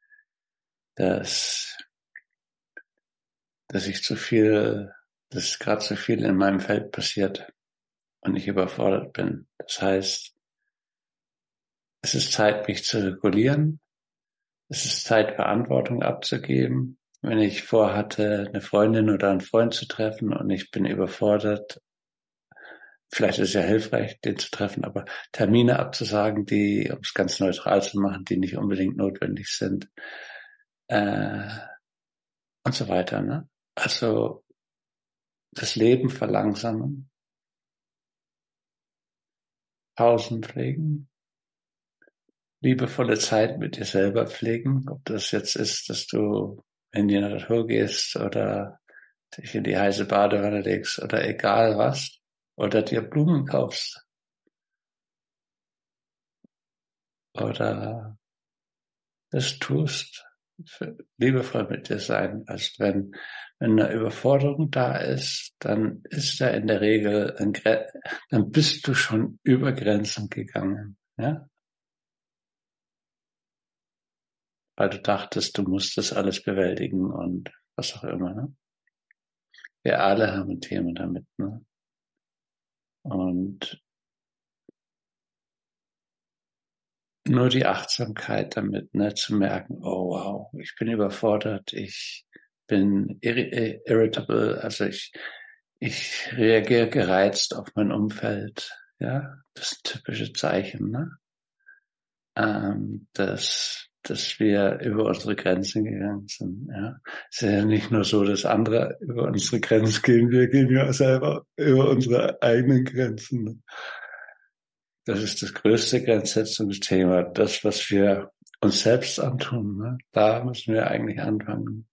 gerade zu viel in meinem Feld passiert und ich überfordert bin. Das heißt, es ist Zeit, mich zu regulieren. Es ist Zeit, Verantwortung abzugeben. Wenn ich vorhatte, eine Freundin oder einen Freund zu treffen und ich bin überfordert, vielleicht ist es ja hilfreich, den zu treffen, aber Termine abzusagen, um es ganz neutral zu machen, die nicht unbedingt notwendig sind, und so weiter, ne? Also, das Leben verlangsamen, Pausen pflegen, liebevolle Zeit mit dir selber pflegen, ob das jetzt ist, dass du in die Natur gehst oder dich in die heiße Badewanne legst oder egal was, oder dir Blumen kaufst oder das tust, liebevoll mit dir sein. Also wenn eine Überforderung da ist, dann ist da in der Regel dann bist du schon über Grenzen gegangen, ja? Weil du dachtest, du musst das alles bewältigen und was auch immer, ne? Wir alle haben ein Thema damit, ne? Und nur die Achtsamkeit damit, ne, zu merken, oh wow, ich bin überfordert, ich bin irritable, also ich reagiere gereizt auf mein Umfeld, ja, das sind typische Zeichen, ne? Dass wir über unsere Grenzen gegangen sind, ja. Es ist ja nicht nur so, dass andere über unsere Grenzen gehen, wir gehen ja selber über unsere eigenen Grenzen, ne? Das ist das größte Grenzsetzungsthema, das, was wir uns selbst antun, ne? Da müssen wir eigentlich anfangen.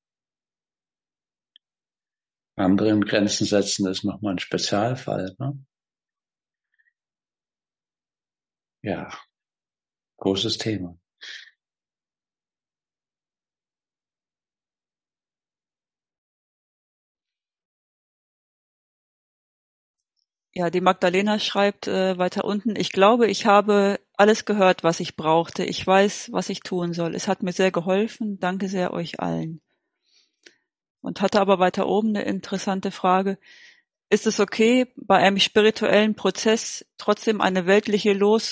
Anderen Grenzen setzen ist nochmal ein Spezialfall, ne? Ja, großes Thema. Ja, die Magdalena schreibt weiter unten, ich glaube, ich habe alles gehört, was ich brauchte. Ich weiß, was ich tun soll. Es hat mir sehr geholfen. Danke sehr euch allen. Und hatte aber weiter oben eine interessante Frage. Ist es okay, bei einem spirituellen Prozess trotzdem eine weltliche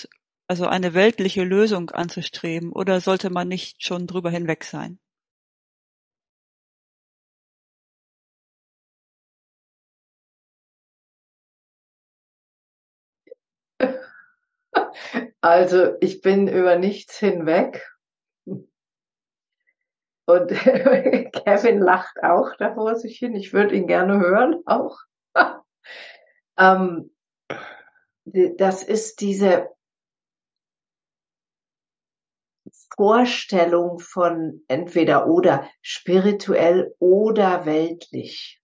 Lösung anzustreben, oder sollte man nicht schon drüber hinweg sein? Also ich bin über nichts hinweg. Und Kevin lacht auch da vor sich hin. Ich würde ihn gerne hören auch. Das ist diese Vorstellung von entweder oder, spirituell oder weltlich.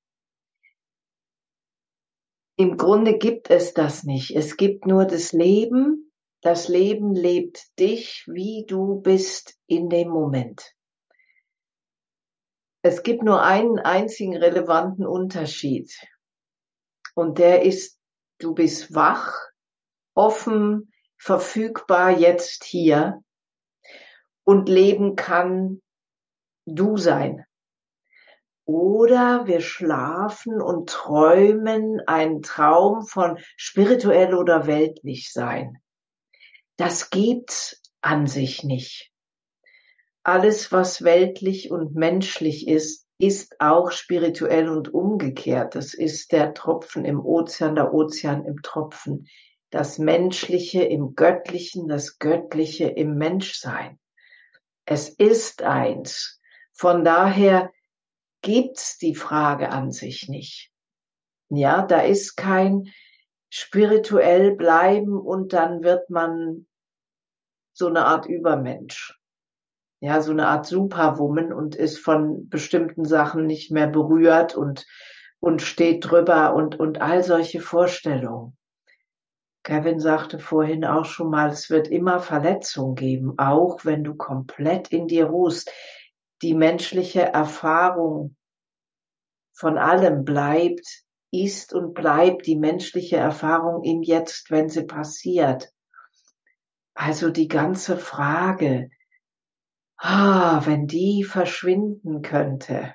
Im Grunde gibt es das nicht. Es gibt nur das Leben. Das Leben lebt dich, wie du bist in dem Moment. Es gibt nur einen einzigen relevanten Unterschied. Und der ist, du bist wach, offen, verfügbar jetzt hier und Leben kann du sein. Oder wir schlafen und träumen einen Traum von spirituell oder weltlich sein. Das gibt's an sich nicht. Alles, was weltlich und menschlich ist, ist auch spirituell und umgekehrt. Das ist der Tropfen im Ozean, der Ozean im Tropfen. Das Menschliche im Göttlichen, das Göttliche im Menschsein. Es ist eins. Von daher gibt's die Frage an sich nicht. Ja, da ist kein spirituell bleiben und dann wird man so eine Art Übermensch. Ja, so eine Art Superwoman und ist von bestimmten Sachen nicht mehr berührt und steht drüber und all solche Vorstellungen. Kevin sagte vorhin auch schon mal, es wird immer Verletzungen geben, auch wenn du komplett in dir ruhst. Die menschliche Erfahrung von allem bleibt, ist und bleibt die menschliche Erfahrung im Jetzt, wenn sie passiert. Also die ganze Frage, wenn die verschwinden könnte.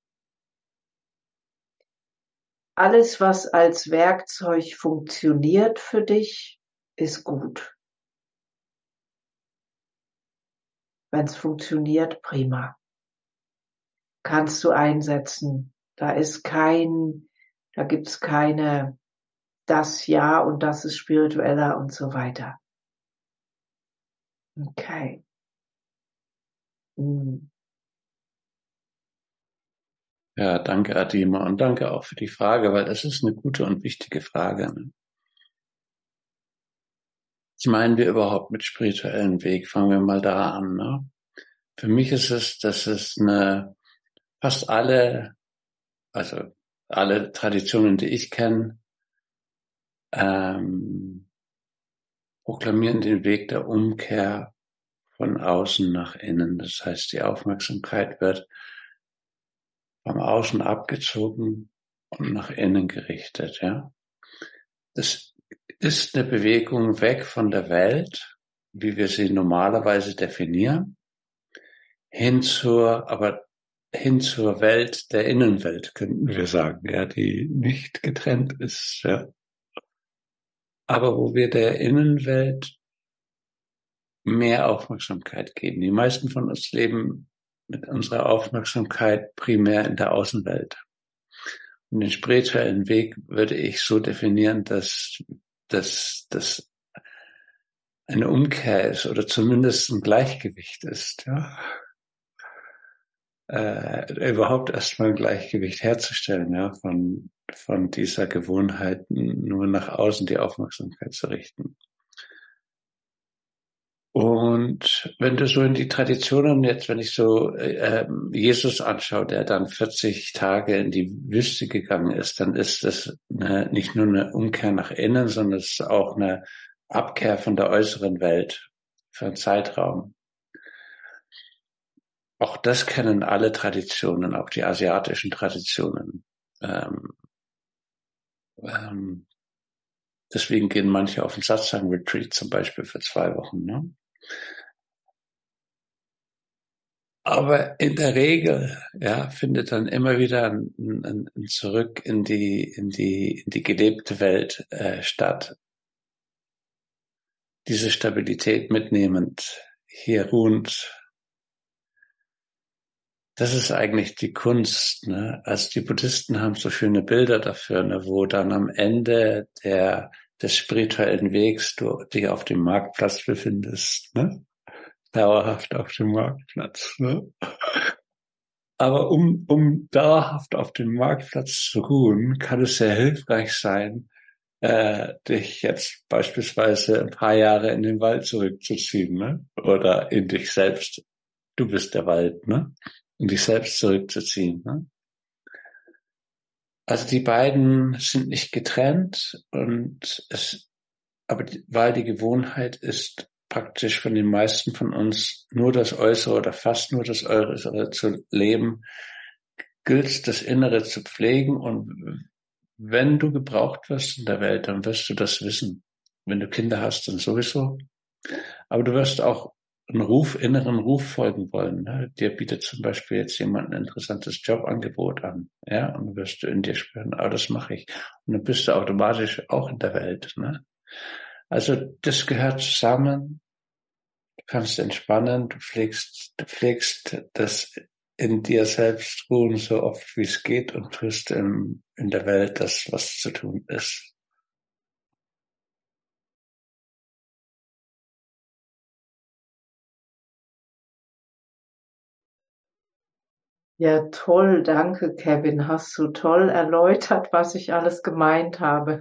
Alles, was als Werkzeug funktioniert für dich, ist gut. Wenn es funktioniert, prima. Kannst du einsetzen. Da gibt's keine, das Ja und das ist spiritueller und so weiter. Okay. Ja, danke, Adima, und danke auch für die Frage, weil das ist eine gute und wichtige Frage. Was meinen wir überhaupt mit spirituellen Weg? Fangen wir mal da an. Ne? Für mich ist es, dass es fast alle Traditionen, die ich kenne, proklamieren den Weg der Umkehr von außen nach innen. Das heißt, die Aufmerksamkeit wird vom Außen abgezogen und nach innen gerichtet. Ja, das ist eine Bewegung weg von der Welt, wie wir sie normalerweise definieren, hin zur Welt der Innenwelt, könnten wir sagen, ja, die nicht getrennt ist, ja. Aber wo wir der Innenwelt mehr Aufmerksamkeit geben. Die meisten von uns leben mit unserer Aufmerksamkeit primär in der Außenwelt. Und den spirituellen Weg würde ich so definieren, dass das eine Umkehr ist oder zumindest ein Gleichgewicht ist, ja. Überhaupt erstmal ein Gleichgewicht herzustellen, ja, von dieser Gewohnheit, nur nach außen die Aufmerksamkeit zu richten. Und wenn du so in die Traditionen jetzt, wenn ich so Jesus anschaue, der dann 40 Tage in die Wüste gegangen ist, dann ist das nicht nur eine Umkehr nach innen, sondern es ist auch eine Abkehr von der äußeren Welt für einen Zeitraum. Auch das kennen alle Traditionen, auch die asiatischen Traditionen. Deswegen gehen manche auf den Satsang-Retreat zum Beispiel für 2 Wochen. Ne? Aber in der Regel, ja, findet dann immer wieder ein Zurück in die gelebte Welt statt. Diese Stabilität mitnehmend, hier ruhend. Das ist eigentlich die Kunst, ne? Also die Buddhisten haben so schöne Bilder dafür, ne? Wo dann am Ende des spirituellen Wegs du dich auf dem Marktplatz befindest, ne? Dauerhaft auf dem Marktplatz, ne? Aber um dauerhaft auf dem Marktplatz zu ruhen, kann es sehr hilfreich sein, dich jetzt beispielsweise ein paar Jahre in den Wald zurückzuziehen, ne? Oder in dich selbst. Du bist der Wald, ne? In dich selbst zurückzuziehen, ne? Also die beiden sind nicht getrennt weil die Gewohnheit ist, praktisch von den meisten von uns nur das Äußere oder fast nur das Äußere zu leben, gilt das Innere zu pflegen, und wenn du gebraucht wirst in der Welt, dann wirst du das wissen. Wenn du Kinder hast, dann sowieso. Aber du wirst auch einen inneren Ruf folgen wollen. Ne? Dir bietet zum Beispiel jetzt jemand ein interessantes Jobangebot an. Ja, und dann wirst du in dir spüren, das mache ich. Und dann bist du automatisch auch in der Welt. Ne? Also das gehört zusammen. Du kannst entspannen, du pflegst das in dir selbst ruhen, so oft wie es geht, und tust in der Welt das, was zu tun ist. Ja, toll, danke, Kevin. Hast du toll erläutert, was ich alles gemeint habe.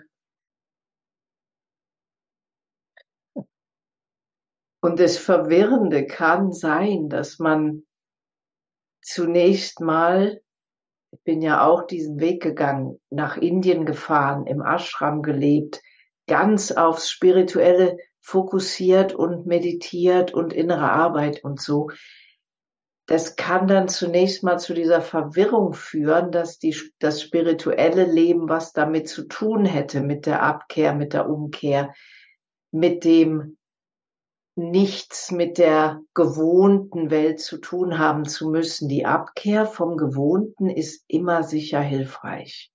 Und das Verwirrende kann sein, dass man zunächst mal, ich bin ja auch diesen Weg gegangen, nach Indien gefahren, im Ashram gelebt, ganz aufs Spirituelle fokussiert und meditiert und innere Arbeit und so. Das kann dann zunächst mal zu dieser Verwirrung führen, dass das spirituelle Leben was damit zu tun hätte, mit der Abkehr, mit der Umkehr, mit dem nichts mit der gewohnten Welt zu tun haben zu müssen. Die Abkehr vom Gewohnten ist immer sicher hilfreich.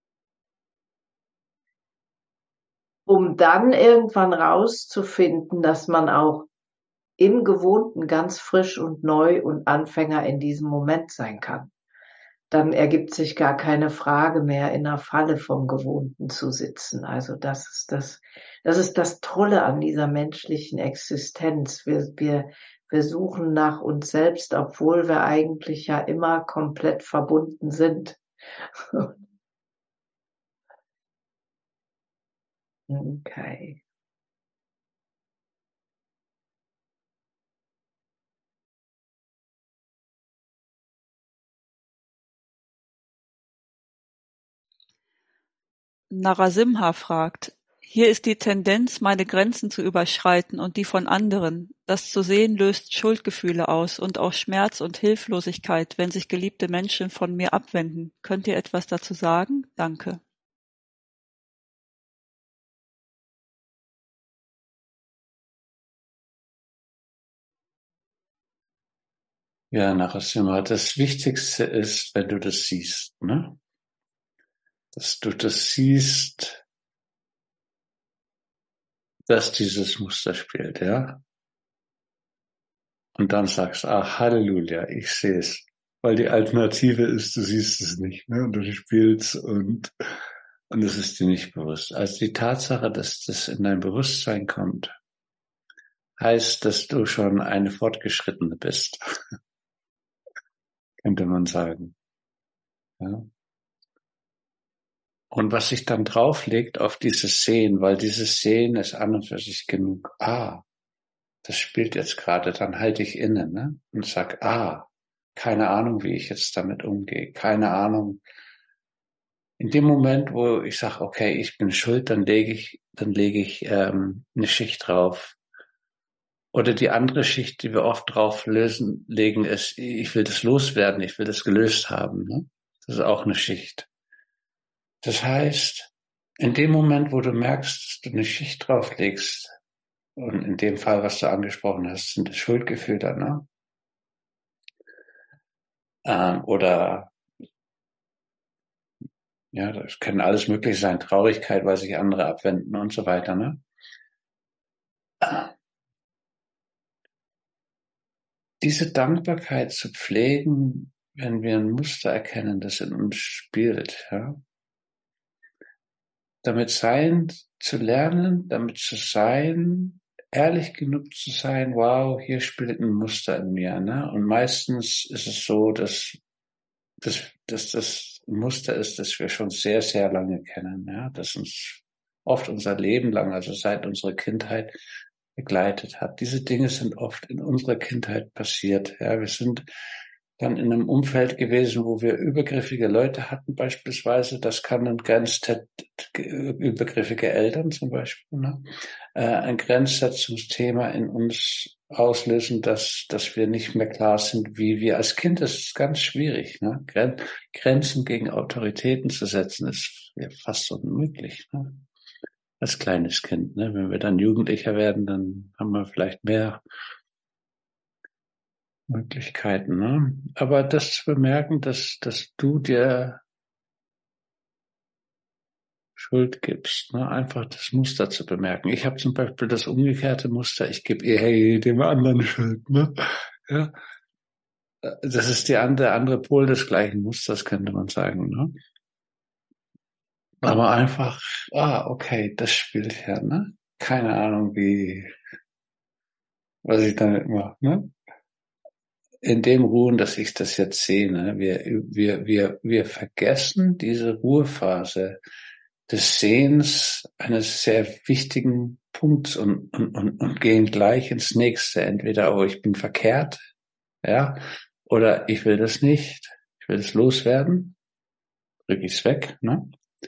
Um dann irgendwann rauszufinden, dass man auch im Gewohnten ganz frisch und neu und Anfänger in diesem Moment sein kann. Dann ergibt sich gar keine Frage mehr, in einer Falle vom Gewohnten zu sitzen. Also das ist das Tolle an dieser menschlichen Existenz. Wir suchen nach uns selbst, obwohl wir eigentlich ja immer komplett verbunden sind. Okay. Narasimha fragt: Hier ist die Tendenz, meine Grenzen zu überschreiten und die von anderen. Das zu sehen löst Schuldgefühle aus und auch Schmerz und Hilflosigkeit, wenn sich geliebte Menschen von mir abwenden. Könnt ihr etwas dazu sagen? Danke. Ja, Narasimha, das Wichtigste ist, wenn du das siehst, ne? Dass du das siehst, dass dieses Muster spielt, ja? Und dann sagst, Halleluja, ich sehe es. Weil die Alternative ist, du siehst es nicht, ne? Und du spielst und es ist dir nicht bewusst. Also die Tatsache, dass das in dein Bewusstsein kommt, heißt, dass du schon eine Fortgeschrittene bist, könnte man sagen. Ja? Und was sich dann drauflegt auf dieses Sehen, weil dieses Sehen ist an und für sich genug. Das spielt jetzt gerade, dann halte ich inne, ne? Und sag, keine Ahnung, wie ich jetzt damit umgehe, keine Ahnung. In dem Moment, wo ich sage, okay, ich bin schuld, dann lege ich eine Schicht drauf. Oder die andere Schicht, die wir oft legen, ist, ich will das loswerden, ich will das gelöst haben. Ne? Das ist auch eine Schicht. Das heißt, in dem Moment, wo du merkst, dass du eine Schicht drauflegst, und in dem Fall, was du angesprochen hast, sind das Schuldgefühle, ne? Oder ja, das kann alles möglich sein, Traurigkeit, weil sich andere abwenden und so weiter, ne? Diese Dankbarkeit zu pflegen, wenn wir ein Muster erkennen, das in uns spielt, ja? Damit sein zu lernen, damit zu sein, ehrlich genug zu sein, wow, hier spielt ein Muster in mir, ne? Und meistens ist es so, dass das Muster ist, das wir schon sehr, sehr lange kennen, ja? Das uns oft unser Leben lang, also seit unserer Kindheit, begleitet hat. Diese Dinge sind oft in unserer Kindheit passiert, ja? Wir sind dann in einem Umfeld gewesen, wo wir übergriffige Leute hatten beispielsweise. Das kann ein übergriffige Eltern zum Beispiel, ne? Ein Grenzsetzungsthema in uns auslösen, dass wir nicht mehr klar sind, wie wir als Kind, das ist ganz schwierig, ne? Grenzen gegen Autoritäten zu setzen, ist ja fast unmöglich, ne? Als kleines Kind, ne? Wenn wir dann Jugendlicher werden, dann haben wir vielleicht mehr Möglichkeiten, ne? Aber das zu bemerken, dass du dir Schuld gibst, ne? Einfach das Muster zu bemerken. Ich habe zum Beispiel das umgekehrte Muster, ich gebe dem anderen Schuld, ne? Ja. Das ist der andere Pol des gleichen Musters, könnte man sagen, ne? Aber einfach, okay, das spielt ja, ne? Keine Ahnung, was ich damit mache, ne? In dem Ruhen, dass ich das jetzt sehe, ne? Wir vergessen diese Ruhephase des Sehens eines sehr wichtigen Punkts und gehen gleich ins nächste. Entweder, ich bin verkehrt, ja, oder ich will das nicht, ich will es loswerden, drücke ich es weg, ne?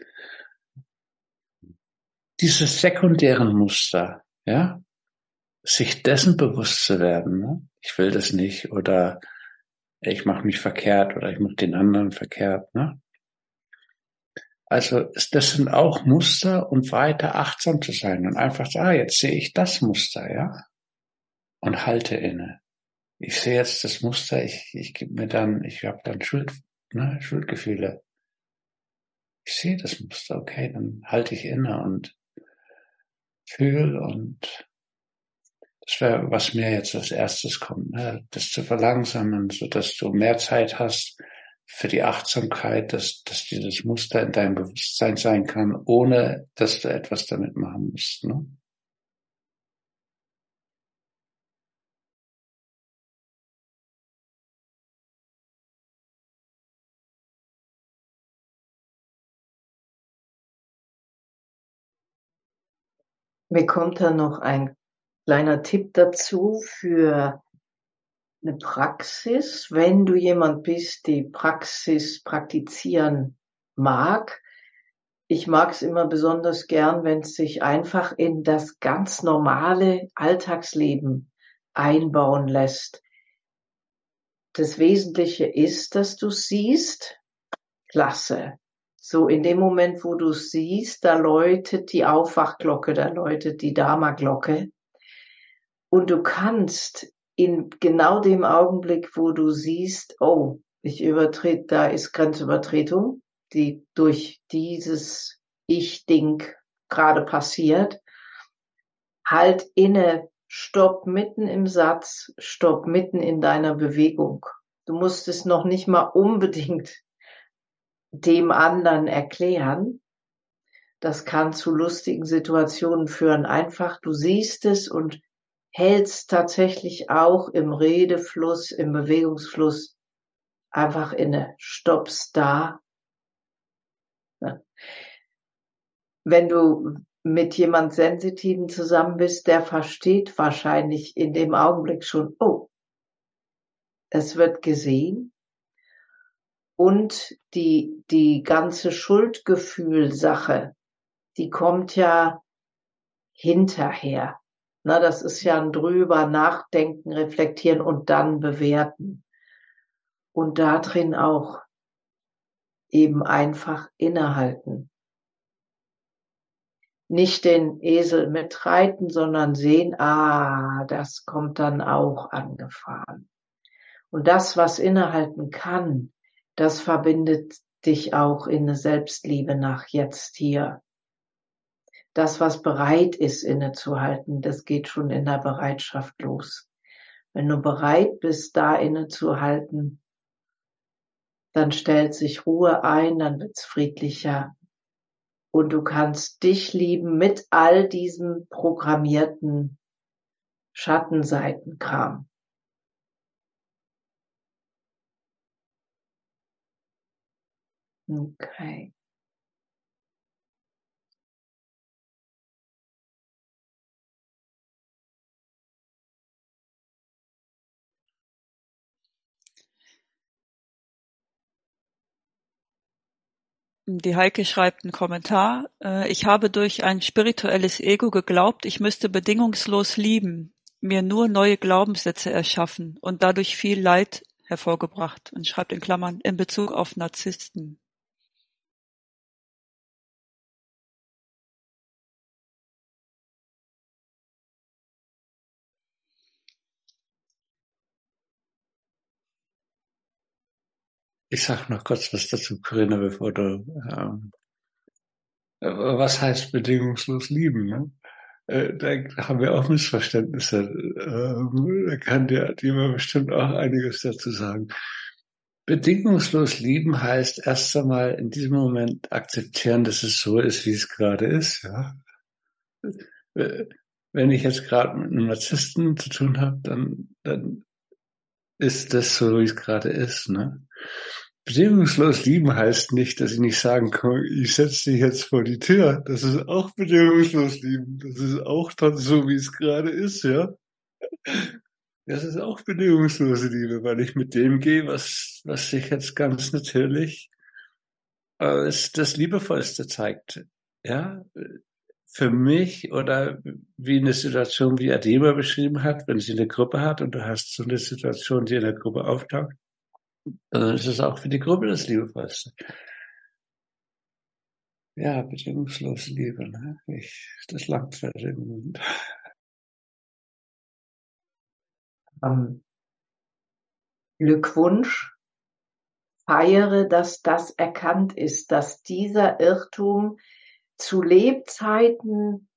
Diese sekundären Muster, ja, sich dessen bewusst zu werden, ne? Ich will das nicht, oder ich mache mich verkehrt, oder ich mache den anderen verkehrt, ne? Also das sind auch Muster, und weiter achtsam zu sein und einfach sagen, jetzt sehe ich das Muster, ja, und halte inne. Ich sehe jetzt das Muster, ich habe dann Schuldgefühle. Ich sehe das Muster, okay, dann halte ich inne und fühle, und das wäre, was mir jetzt als erstes kommt, ne? Das zu verlangsamen, so dass du mehr Zeit hast für die Achtsamkeit, dass dieses Muster in deinem Bewusstsein sein kann, ohne dass du etwas damit machen musst, ne? Mir kommt da noch ein kleiner Tipp dazu für eine Praxis. Wenn du jemand bist, die Praxis praktizieren mag, ich mag es immer besonders gern, wenn es sich einfach in das ganz normale Alltagsleben einbauen lässt. Das Wesentliche ist, dass du siehst, klasse. So in dem Moment, wo du siehst, da läutet die Aufwachglocke, da läutet die Dharma-Glocke. Und du kannst in genau dem Augenblick, wo du siehst, da ist Grenzübertretung, die durch dieses Ich-Ding gerade passiert, halt inne, stopp mitten im Satz, stopp mitten in deiner Bewegung. Du musst es noch nicht mal unbedingt dem anderen erklären. Das kann zu lustigen Situationen führen. Einfach, du siehst es und hältst tatsächlich auch im Redefluss, im Bewegungsfluss einfach inne, stoppst da. Ja. Wenn du mit jemand Sensitiven zusammen bist, der versteht wahrscheinlich in dem Augenblick schon, es wird gesehen. Und die ganze Schuldgefühlsache, die kommt ja hinterher. Na, das ist ja ein drüber nachdenken, reflektieren und dann bewerten. Und da drin auch eben einfach innehalten. Nicht den Esel mitreiten, sondern sehen, das kommt dann auch angefahren. Und das, was innehalten kann, das verbindet dich auch in eine Selbstliebe nach jetzt hier. Das, was bereit ist, innezuhalten, das geht schon in der Bereitschaft los. Wenn du bereit bist, da innezuhalten, dann stellt sich Ruhe ein, dann wird's friedlicher. Und du kannst dich lieben mit all diesem programmierten Schattenseitenkram. Okay. Die Heike schreibt einen Kommentar. Ich habe durch ein spirituelles Ego geglaubt, ich müsste bedingungslos lieben. mir nur neue Glaubenssätze erschaffen und dadurch viel Leid hervorgebracht und schreibt in Klammern in Bezug auf Narzissten. Ich sag noch kurz was dazu, Corinna, bevor du, was heißt bedingungslos lieben, ne? Da haben wir auch Missverständnisse. Da kann der Dima bestimmt auch einiges dazu sagen. Bedingungslos lieben heißt erst einmal in diesem Moment akzeptieren, dass es so ist, wie es gerade ist. Ja? Wenn ich jetzt gerade mit einem Narzissten zu tun habe, dann ist das so, wie es gerade ist. Ne? Bedingungslos lieben heißt nicht, dass ich nicht sagen kann, ich setze dich jetzt vor die Tür. Das ist auch bedingungslos lieben. Das ist auch dann so, wie es gerade ist, ja. Das ist auch bedingungslose Liebe, weil ich mit dem gehe, was sich jetzt ganz natürlich als das Liebevollste zeigt. Ja, für mich oder wie eine Situation, wie Adema beschrieben hat, wenn sie eine Gruppe hat und du hast so eine Situation, die in der Gruppe auftaucht, dann ist es auch für die Gruppe das Liebevollste. Ja, bedingungslose Liebe, ne? Das langt für den Moment. Glückwunsch. Feiere, dass das erkannt ist, dass dieser Irrtum zu Lebzeiten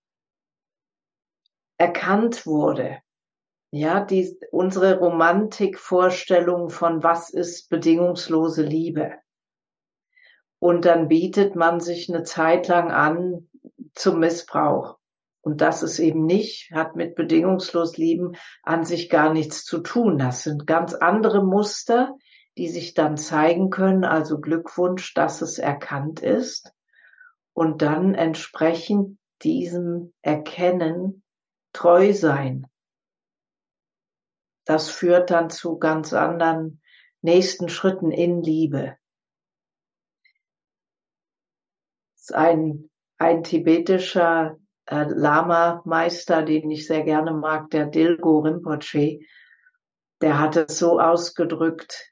erkannt wurde. Ja, unsere Romantikvorstellung von was ist bedingungslose Liebe. Und dann bietet man sich eine Zeit lang an zum Missbrauch. Und das ist eben nicht, hat mit bedingungslos Lieben an sich gar nichts zu tun. Das sind ganz andere Muster, die sich dann zeigen können. Also Glückwunsch, dass es erkannt ist. Und dann entsprechend diesem Erkennen treu sein. Das führt dann zu ganz anderen nächsten Schritten in Liebe. Das ist ein tibetischer Lama-Meister, den ich sehr gerne mag, der Dilgo Rinpoche, der hat es so ausgedrückt,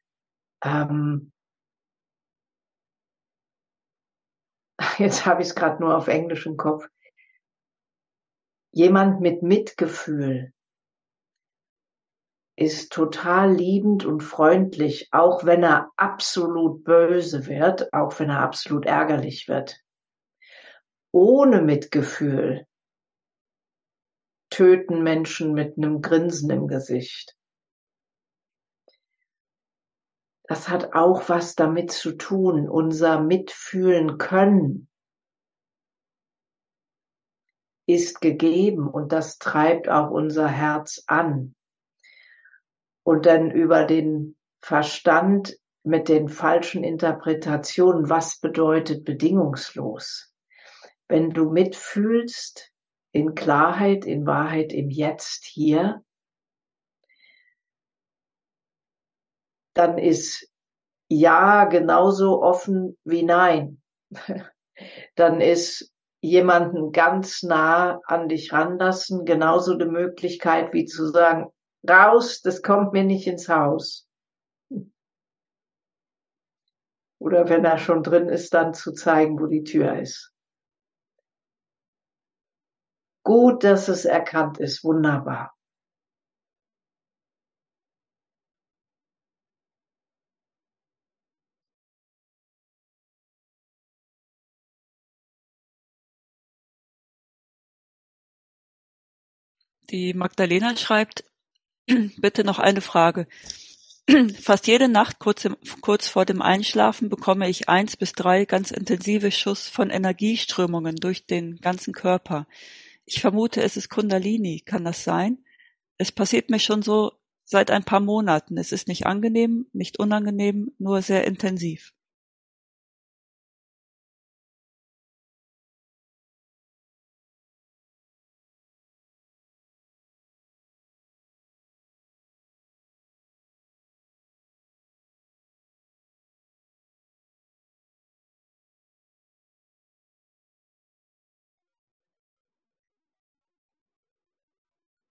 jetzt habe ich es gerade nur auf Englisch im Kopf, jemand mit Mitgefühl ist total liebend und freundlich, auch wenn er absolut böse wird, auch wenn er absolut ärgerlich wird. Ohne Mitgefühl töten Menschen mit einem Grinsen im Gesicht. Das hat auch was damit zu tun, unser Mitfühlen können ist gegeben und das treibt auch unser Herz an. Und dann über den Verstand mit den falschen Interpretationen, was bedeutet bedingungslos? Wenn du mitfühlst, in Klarheit, in Wahrheit, im Jetzt hier, dann ist Ja genauso offen wie Nein. Dann ist jemanden ganz nah an dich ranlassen genauso eine Möglichkeit wie zu sagen, raus, das kommt mir nicht ins Haus. Oder wenn er schon drin ist, dann zu zeigen, wo die Tür ist. Gut, dass es erkannt ist, wunderbar. Die Magdalena schreibt, bitte noch eine Frage. Fast jede Nacht kurz vor dem Einschlafen bekomme ich 1 bis 3 ganz intensive Schuss von Energieströmungen durch den ganzen Körper. Ich vermute, es ist Kundalini. Kann das sein? Es passiert mir schon so seit ein paar Monaten. Es ist nicht angenehm, nicht unangenehm, nur sehr intensiv.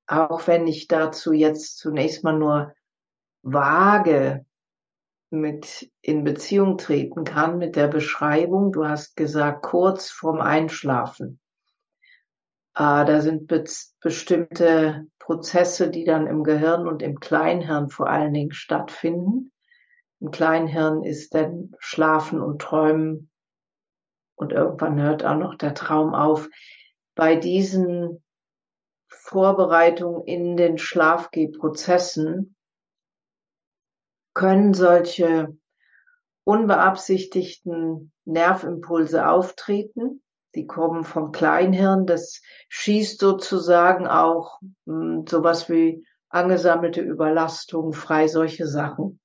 auch wenn ich dazu jetzt zunächst mal nur vage mit in Beziehung treten kann mit der Beschreibung. Du hast gesagt, kurz vorm Einschlafen. Da sind bestimmte Prozesse, die dann im Gehirn und im Kleinhirn vor allen Dingen stattfinden. Im Kleinhirn ist dann Schlafen und Träumen und irgendwann hört auch noch der Traum auf. Bei diesen Vorbereitungen in den Schlafgehprozessen können solche unbeabsichtigten Nervimpulse auftreten. Die kommen vom Kleinhirn. Das schießt sozusagen auch sowas wie angesammelte Überlastung frei, solche Sachen.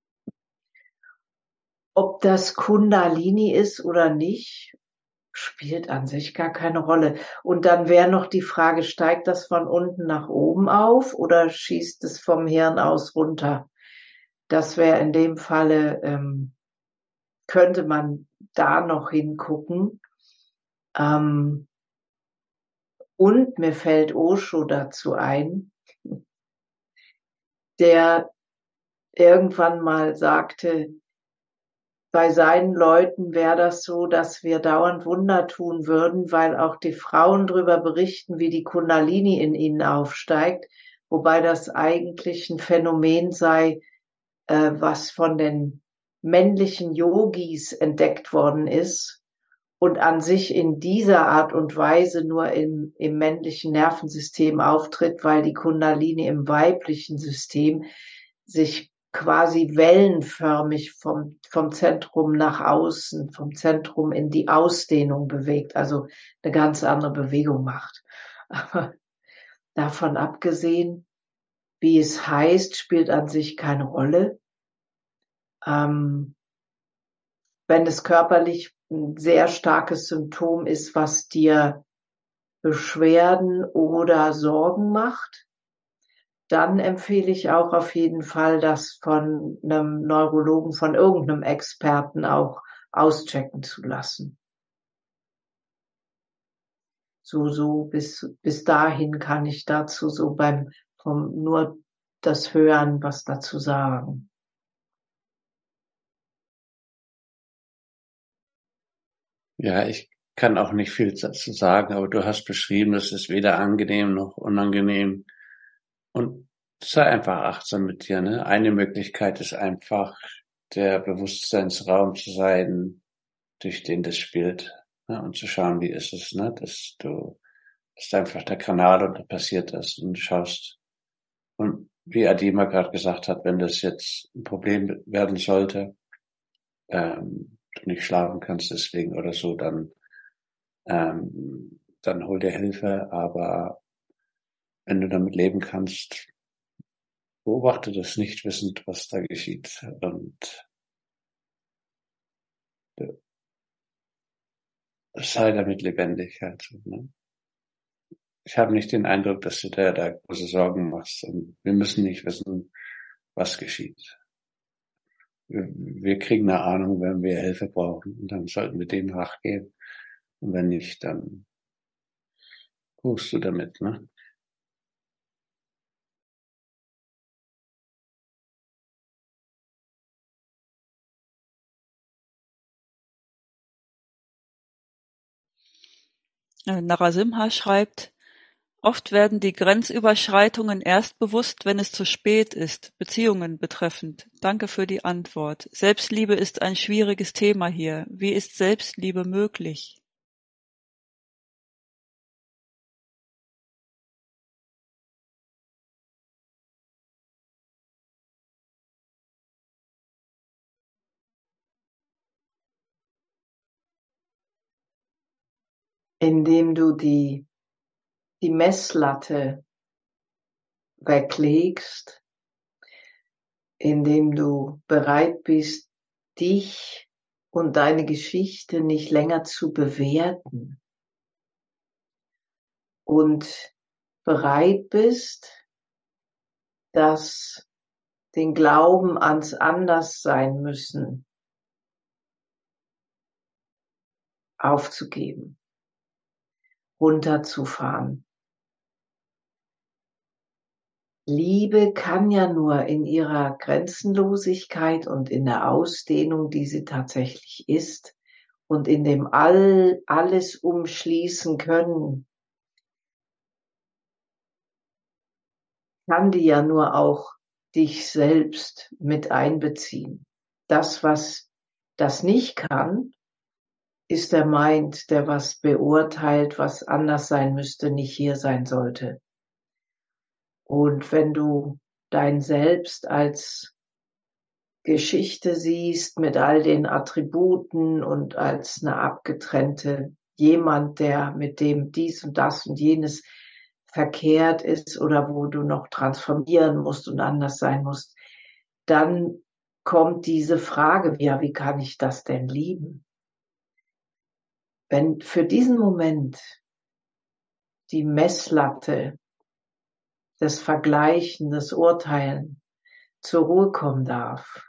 Ob das Kundalini ist oder nicht, spielt an sich gar keine Rolle. Und dann wäre noch die Frage, steigt das von unten nach oben auf oder schießt es vom Hirn aus runter? Das wäre in dem Falle, könnte man da noch hingucken. Und mir fällt Osho dazu ein, der irgendwann mal sagte, bei seinen Leuten wäre das so, dass wir dauernd Wunder tun würden, weil auch die Frauen darüber berichten, wie die Kundalini in ihnen aufsteigt, wobei das eigentlich ein Phänomen sei, was von den männlichen Yogis entdeckt worden ist und an sich in dieser Art und Weise nur im männlichen Nervensystem auftritt, weil die Kundalini im weiblichen System sich quasi wellenförmig vom Zentrum nach außen, vom Zentrum in die Ausdehnung bewegt, also eine ganz andere Bewegung macht. Aber davon abgesehen, wie es heißt, spielt an sich keine Rolle. Wenn es körperlich ein sehr starkes Symptom ist, was dir Beschwerden oder Sorgen macht, dann empfehle ich auch auf jeden Fall, das von einem Neurologen, von irgendeinem Experten auch auschecken zu lassen. So bis dahin kann ich dazu so nur das Hören was dazu sagen. Ja, ich kann auch nicht viel dazu sagen, aber du hast beschrieben, es ist weder angenehm noch unangenehm. Und sei einfach achtsam mit dir, ne? Eine Möglichkeit ist einfach, der Bewusstseinsraum zu sein, durch den das spielt, ne? Und zu schauen, wie ist es, ne? Das ist einfach der Kanal und da passiert das und du schaust. Und wie Adima gerade gesagt hat, wenn das jetzt ein Problem werden sollte, du nicht schlafen kannst deswegen oder so, dann hol dir Hilfe. Aber wenn du damit leben kannst, beobachte das nicht wissend, was da geschieht. Und sei damit lebendig halt. Ne? Ich habe nicht den Eindruck, dass du dir da große Sorgen machst. Und wir müssen nicht wissen, was geschieht. Wir kriegen eine Ahnung, wenn wir Hilfe brauchen. Und dann sollten wir dem nachgehen. Und wenn nicht, dann rufst du damit, ne? Narasimha schreibt, oft werden die Grenzüberschreitungen erst bewusst, wenn es zu spät ist, Beziehungen betreffend. Danke für die Antwort. Selbstliebe ist ein schwieriges Thema hier. Wie ist Selbstliebe möglich? Indem du die Messlatte weglegst, indem du bereit bist, dich und deine Geschichte nicht länger zu bewerten und bereit bist, den Glauben ans Anderssein müssen aufzugeben, runterzufahren. Liebe kann ja nur in ihrer Grenzenlosigkeit und in der Ausdehnung, die sie tatsächlich ist, und in dem alles umschließen können, kann die ja nur auch dich selbst mit einbeziehen. Das, was das nicht kann, ist der Mind, der was beurteilt, was anders sein müsste, nicht hier sein sollte. Und wenn du dein Selbst als Geschichte siehst mit all den Attributen und als eine abgetrennte jemand, der mit dem dies und das und jenes verkehrt ist oder wo du noch transformieren musst und anders sein musst, dann kommt diese Frage, ja, wie kann ich das denn lieben? Wenn für diesen Moment die Messlatte des Vergleichen, des Urteilen zur Ruhe kommen darf,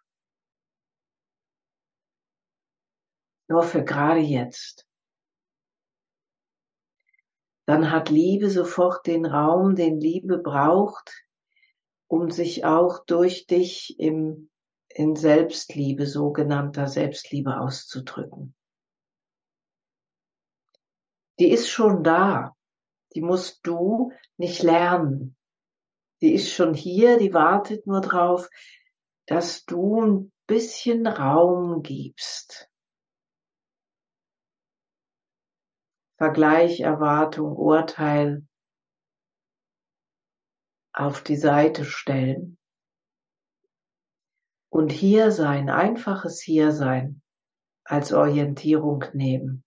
nur für gerade jetzt, dann hat Liebe sofort den Raum, den Liebe braucht, um sich auch durch dich in Selbstliebe, sogenannter Selbstliebe auszudrücken. Die ist schon da, die musst du nicht lernen. Die ist schon hier, die wartet nur drauf, dass du ein bisschen Raum gibst. Vergleich, Erwartung, Urteil auf die Seite stellen und hier sein, einfaches Hiersein als Orientierung nehmen,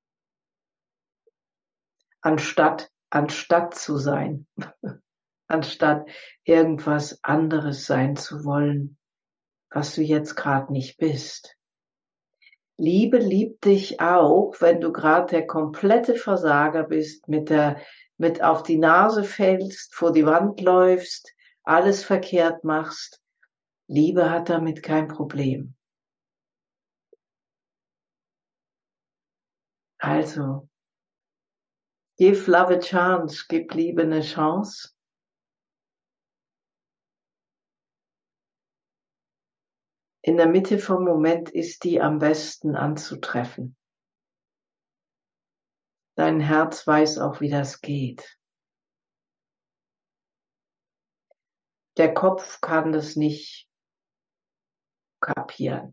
anstatt zu sein, anstatt irgendwas anderes sein zu wollen, was du jetzt gerade nicht bist. Liebe liebt dich auch, wenn du gerade der komplette Versager bist, mit auf die Nase fällst, vor die Wand läufst, alles verkehrt machst. Liebe hat damit kein Problem. Also, give love a chance, gib Liebe eine Chance. In der Mitte vom Moment ist die am besten anzutreffen. Dein Herz weiß auch, wie das geht. Der Kopf kann das nicht kapieren.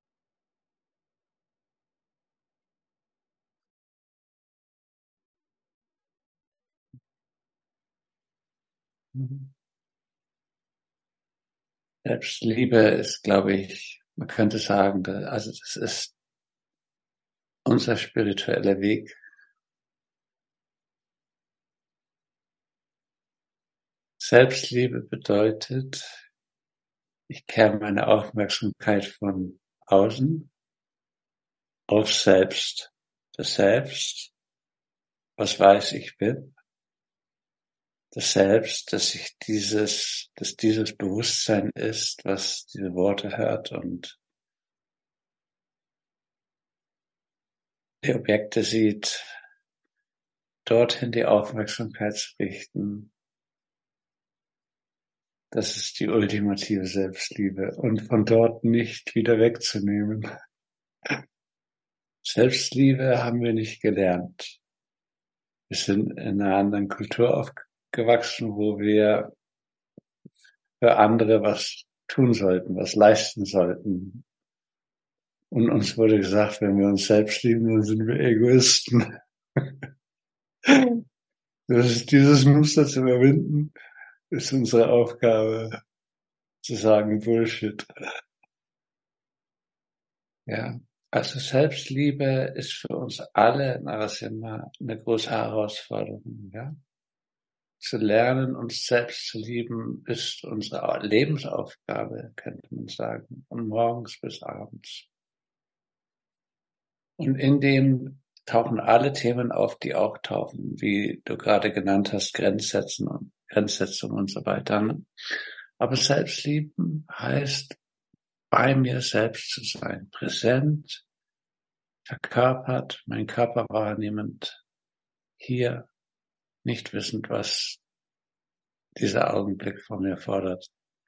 Selbstliebe ist, glaube ich, man könnte sagen, also das ist unser spiritueller Weg. Selbstliebe bedeutet, ich kehre meine Aufmerksamkeit von außen auf Selbst. Das Selbst, was weiß ich bin. Das Selbst, dass dieses Bewusstsein ist, was diese Worte hört und die Objekte sieht, dorthin die Aufmerksamkeit zu richten. Das ist die ultimative Selbstliebe und von dort nicht wieder wegzunehmen. Selbstliebe haben wir nicht gelernt. Wir sind in einer anderen Kultur aufgewachsen, wo wir für andere was tun sollten, was leisten sollten. Und uns wurde gesagt, wenn wir uns selbst lieben, dann sind wir Egoisten. Das ist dieses Muster zu überwinden, ist unsere Aufgabe, zu sagen Bullshit. Ja, also Selbstliebe ist für uns alle in Narasimha eine große Herausforderung, ja. Zu lernen, uns selbst zu lieben, ist unsere Lebensaufgabe, könnte man sagen, von morgens bis abends. Und in dem tauchen alle Themen auf, die auch tauchen, wie du gerade genannt hast, Grenzsetzung und so weiter. Aber Selbstlieben heißt, bei mir selbst zu sein, präsent, verkörpert, meinen Körper wahrnehmend, hier, nicht wissend, was dieser Augenblick von mir fordert.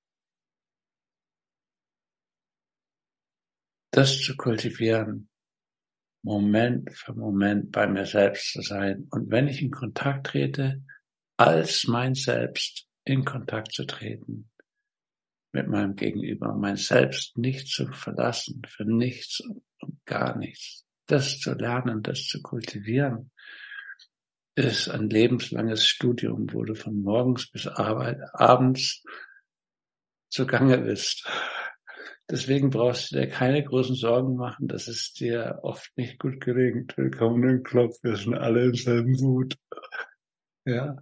Das zu kultivieren, Moment für Moment bei mir selbst zu sein und wenn ich in Kontakt trete, als mein Selbst in Kontakt zu treten mit meinem Gegenüber, mein Selbst nicht zu verlassen, für nichts und gar nichts. Das zu lernen, das zu kultivieren, ist ein lebenslanges Studium, wo du von morgens bis abends zugange bist. Deswegen brauchst du dir keine großen Sorgen machen, dass es dir oft nicht gut gelingt. Willkommen im Club, wir sind alle im selben Boot. Ja.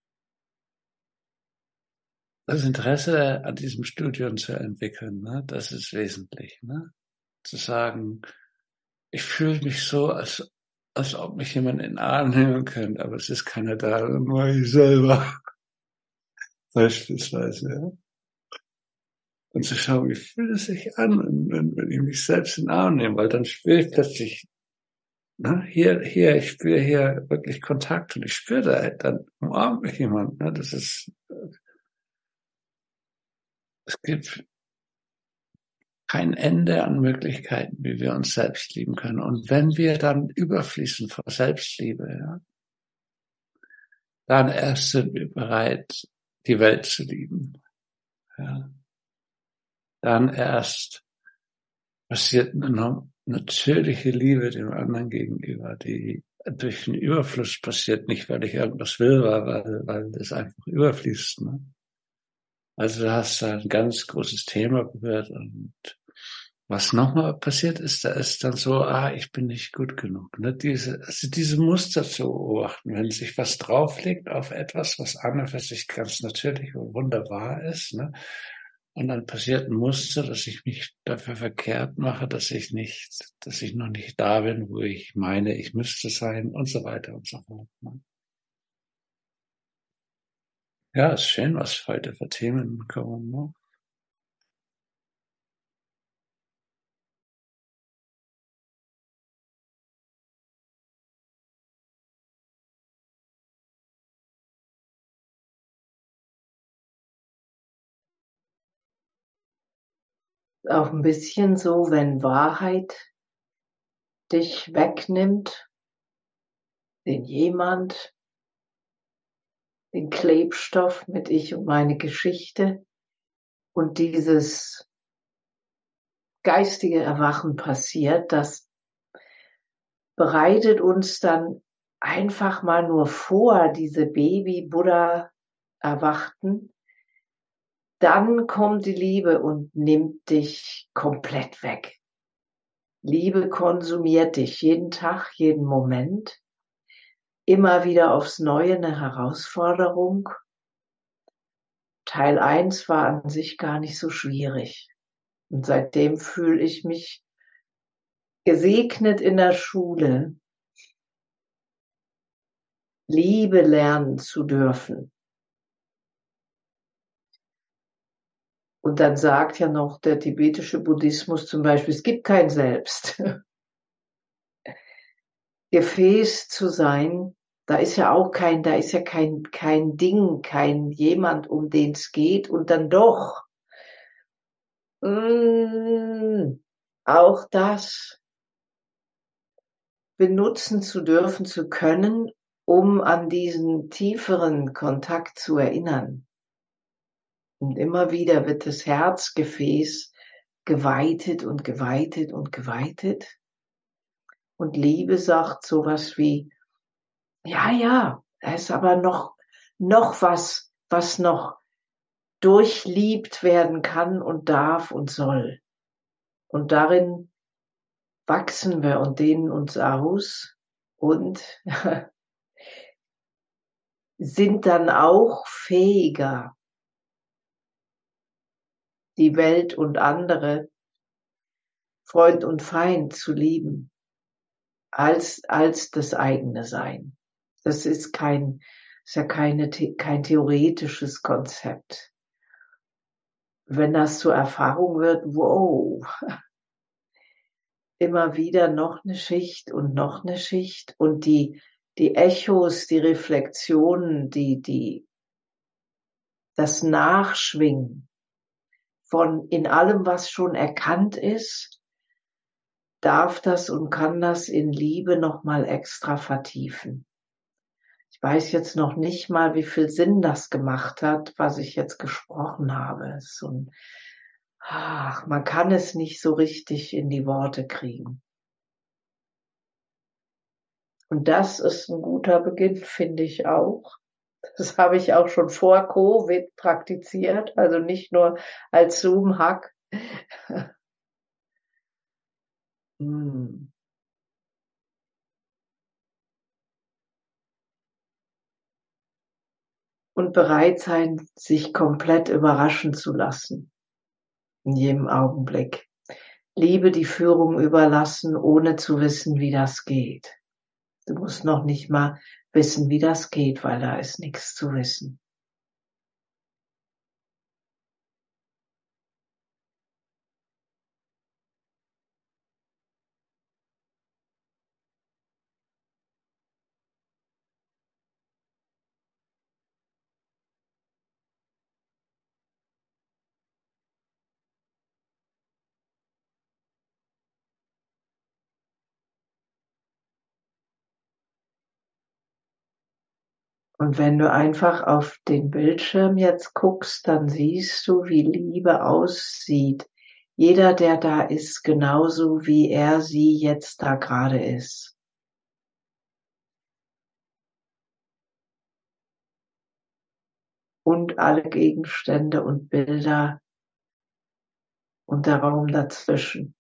Das Interesse an diesem Studium zu entwickeln, ne, das ist wesentlich. Ne? Zu sagen, ich fühle mich so, als ob mich jemand in den Arm nehmen könnte, aber es ist keiner da, nur ich selber. Beispielsweise, ja. Und zu schauen, wie fühlt es sich an, wenn ich mich selbst in den Arm nehme, weil dann spüre ich plötzlich, ne, ich spüre hier wirklich Kontakt und ich spüre da, dann umarmt mich jemand. Ne, es gibt kein Ende an Möglichkeiten, wie wir uns selbst lieben können. Und wenn wir dann überfließen vor Selbstliebe, ja, dann erst sind wir bereit, die Welt zu lieben. Ja. Dann erst passiert eine natürliche Liebe dem anderen gegenüber, die durch den Überfluss passiert, nicht weil ich irgendwas will, weil das einfach überfließt. Ne? Also du hast da ein ganz großes Thema berührt und was nochmal passiert ist, da ist dann so, ich bin nicht gut genug. Ne? Diese Muster zu beobachten, wenn sich was drauflegt auf etwas, was an und für sich ganz natürlich und wunderbar ist, ne? Und dann passiert ein Muster, dass ich mich dafür verkehrt mache, dass ich noch nicht da bin, wo ich meine, ich müsste sein und so weiter und so fort. Ne? Ja, ist schön, was heute für Themen kommen. Ne? Auch ein bisschen so, wenn Wahrheit dich wegnimmt, den Klebstoff mit ich und meine Geschichte und dieses geistige Erwachen passiert, das bereitet uns dann einfach mal nur vor, diese Baby-Buddha erwachten. Dann kommt die Liebe und nimmt dich komplett weg. Liebe konsumiert dich jeden Tag, jeden Moment. Immer wieder aufs Neue eine Herausforderung. Teil 1 war an sich gar nicht so schwierig. Und seitdem fühle ich mich gesegnet in der Schule, Liebe lernen zu dürfen. Und dann sagt ja noch der tibetische Buddhismus zum Beispiel, es gibt kein Selbst. Gefäß zu sein, da ist ja kein Ding, kein jemand, um den es geht. Und dann doch, auch das benutzen zu dürfen, zu können, um an diesen tieferen Kontakt zu erinnern. Und immer wieder wird das Herzgefäß geweitet und geweitet und geweitet. Und Liebe sagt sowas wie, ja, da ist aber noch was noch durchliebt werden kann und darf und soll. Und darin wachsen wir und dehnen uns aus und sind dann auch fähiger, die Welt und andere, Freund und Feind zu lieben, als das eigene Sein. Das ist kein theoretisches Konzept. Wenn das zur Erfahrung wird, wow, immer wieder noch eine Schicht und noch eine Schicht und die Echos, die Reflexionen, die das Nachschwingen von in allem, was schon erkannt ist, darf das und kann das in Liebe nochmal extra vertiefen. Ich weiß jetzt noch nicht mal, wie viel Sinn das gemacht hat, was ich jetzt gesprochen habe. Man kann es nicht so richtig in die Worte kriegen. Und das ist ein guter Beginn, finde ich auch. Das habe ich auch schon vor Covid praktiziert, also nicht nur als Zoom-Hack. Und bereit sein, sich komplett überraschen zu lassen. In jedem Augenblick. Liebe die Führung überlassen, ohne zu wissen, wie das geht. Du musst noch nicht mal wissen, wie das geht, weil da ist nichts zu wissen. Und wenn du einfach auf den Bildschirm jetzt guckst, dann siehst du, wie Liebe aussieht. Jeder, der da ist, genauso wie er sie jetzt da gerade ist. Und alle Gegenstände und Bilder und der Raum dazwischen.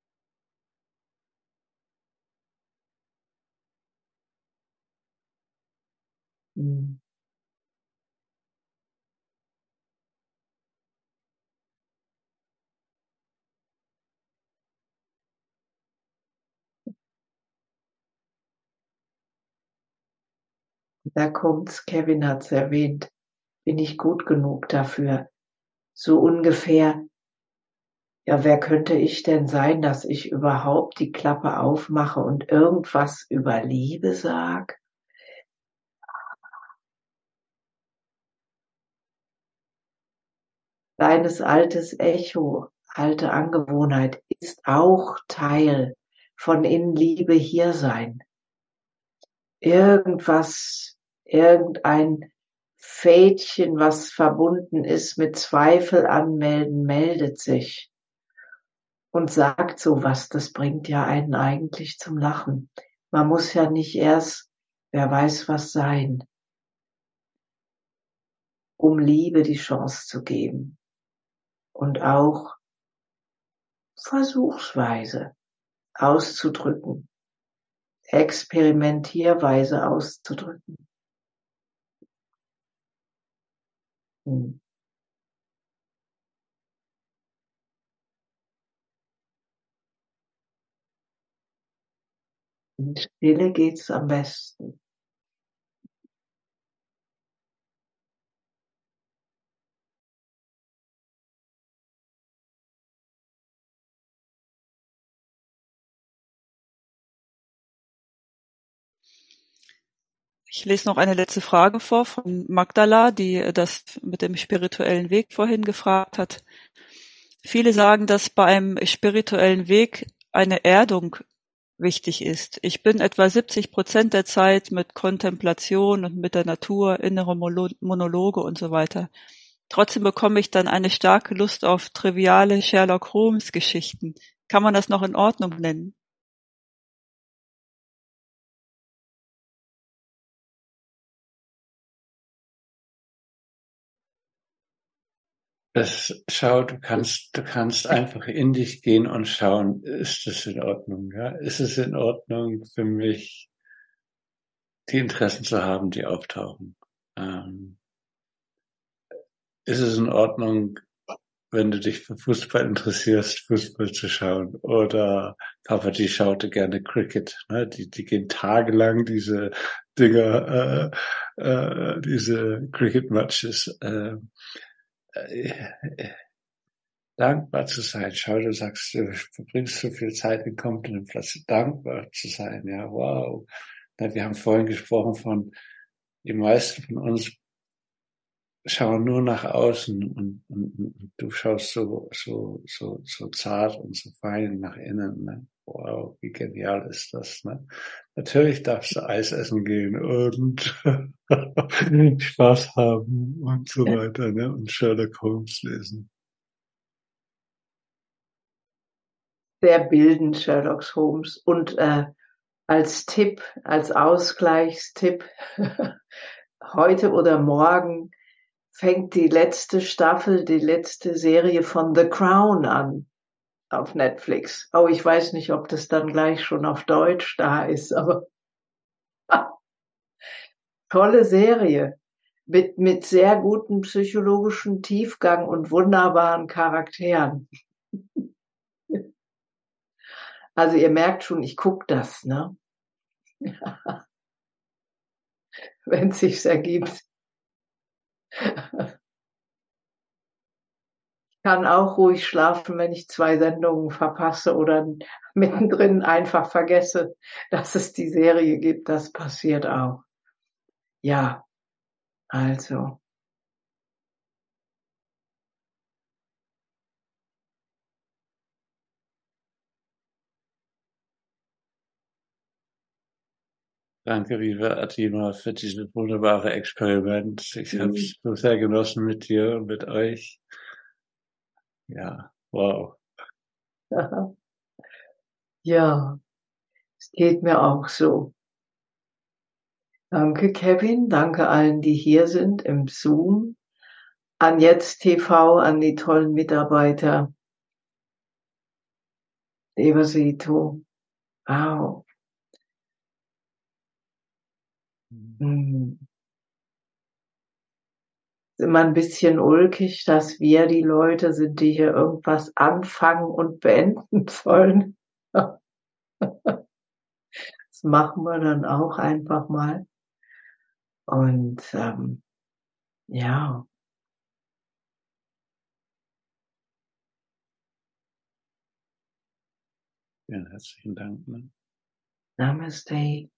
Da kommt's, Kevin hat's erwähnt. Bin ich gut genug dafür? So ungefähr, ja, wer könnte ich denn sein, dass ich überhaupt die Klappe aufmache und irgendwas über Liebe sag? Deines altes Echo, alte Angewohnheit ist auch Teil von in Liebe hier sein. Irgendwas, irgendein Fädchen, was verbunden ist mit Zweifel anmelden, meldet sich und sagt sowas. Das bringt ja einen eigentlich zum Lachen. Man muss ja nicht erst, wer weiß was sein, um Liebe die Chance zu geben. Und auch versuchsweise auszudrücken, experimentierweise auszudrücken. In Stille geht's am besten. Ich lese noch eine letzte Frage vor von Magdala, die das mit dem spirituellen Weg vorhin gefragt hat. Viele sagen, dass bei einem spirituellen Weg eine Erdung wichtig ist. Ich bin etwa 70% der Zeit mit Kontemplation und mit der Natur, innere Monologe und so weiter. Trotzdem bekomme ich dann eine starke Lust auf triviale Sherlock Holmes Geschichten. Kann man das noch in Ordnung nennen? Du kannst einfach in dich gehen und schauen, ist es in Ordnung, ja? Ist es in Ordnung für mich, die Interessen zu haben, die auftauchen? Ist es in Ordnung, wenn du dich für Fußball interessierst, Fußball zu schauen? Oder Papa, die schaute gerne Cricket, ne? Die gehen tagelang diese Dinger, diese Cricket-Matches, dankbar zu sein. Schau, du sagst, du verbringst so viel Zeit in Kontemplation, dankbar zu sein. Ja, wow. Wir haben vorhin gesprochen von, die meisten von uns schauen nur nach außen und du schaust so zart und so fein nach innen. Ne? Wow, wie genial ist das? Ne? Natürlich darfst du Eis essen gehen und Spaß haben und so weiter, ne? Und Sherlock Holmes lesen. Sehr bildend, Sherlock Holmes. Und als Tipp, als Ausgleichstipp, heute oder morgen fängt die letzte Staffel, die letzte Serie von The Crown an auf Netflix. Oh, ich weiß nicht, ob das dann gleich schon auf Deutsch da ist, aber tolle Serie mit sehr gutem psychologischen Tiefgang und wunderbaren Charakteren. Also ihr merkt schon, ich gucke das, ne? Wenn es sich ergibt. Kann auch ruhig schlafen, wenn ich 2 Sendungen verpasse oder mittendrin einfach vergesse, dass es die Serie gibt. Das passiert auch. Ja, also. Danke, liebe Adima, für dieses wunderbare Experiment. Ich habe es so sehr genossen mit dir und mit euch. Ja, wow. Ja, es geht mir auch so. Danke, Kevin. Danke allen, die hier sind im Zoom. An Jetzt TV, an die tollen Mitarbeiter. Ebersito. Wow. Ist immer ein bisschen ulkig, dass wir die Leute sind, die hier irgendwas anfangen und beenden sollen. Das machen wir dann auch einfach mal. Und ja, Vielen herzlichen Dank. Ne? Namaste.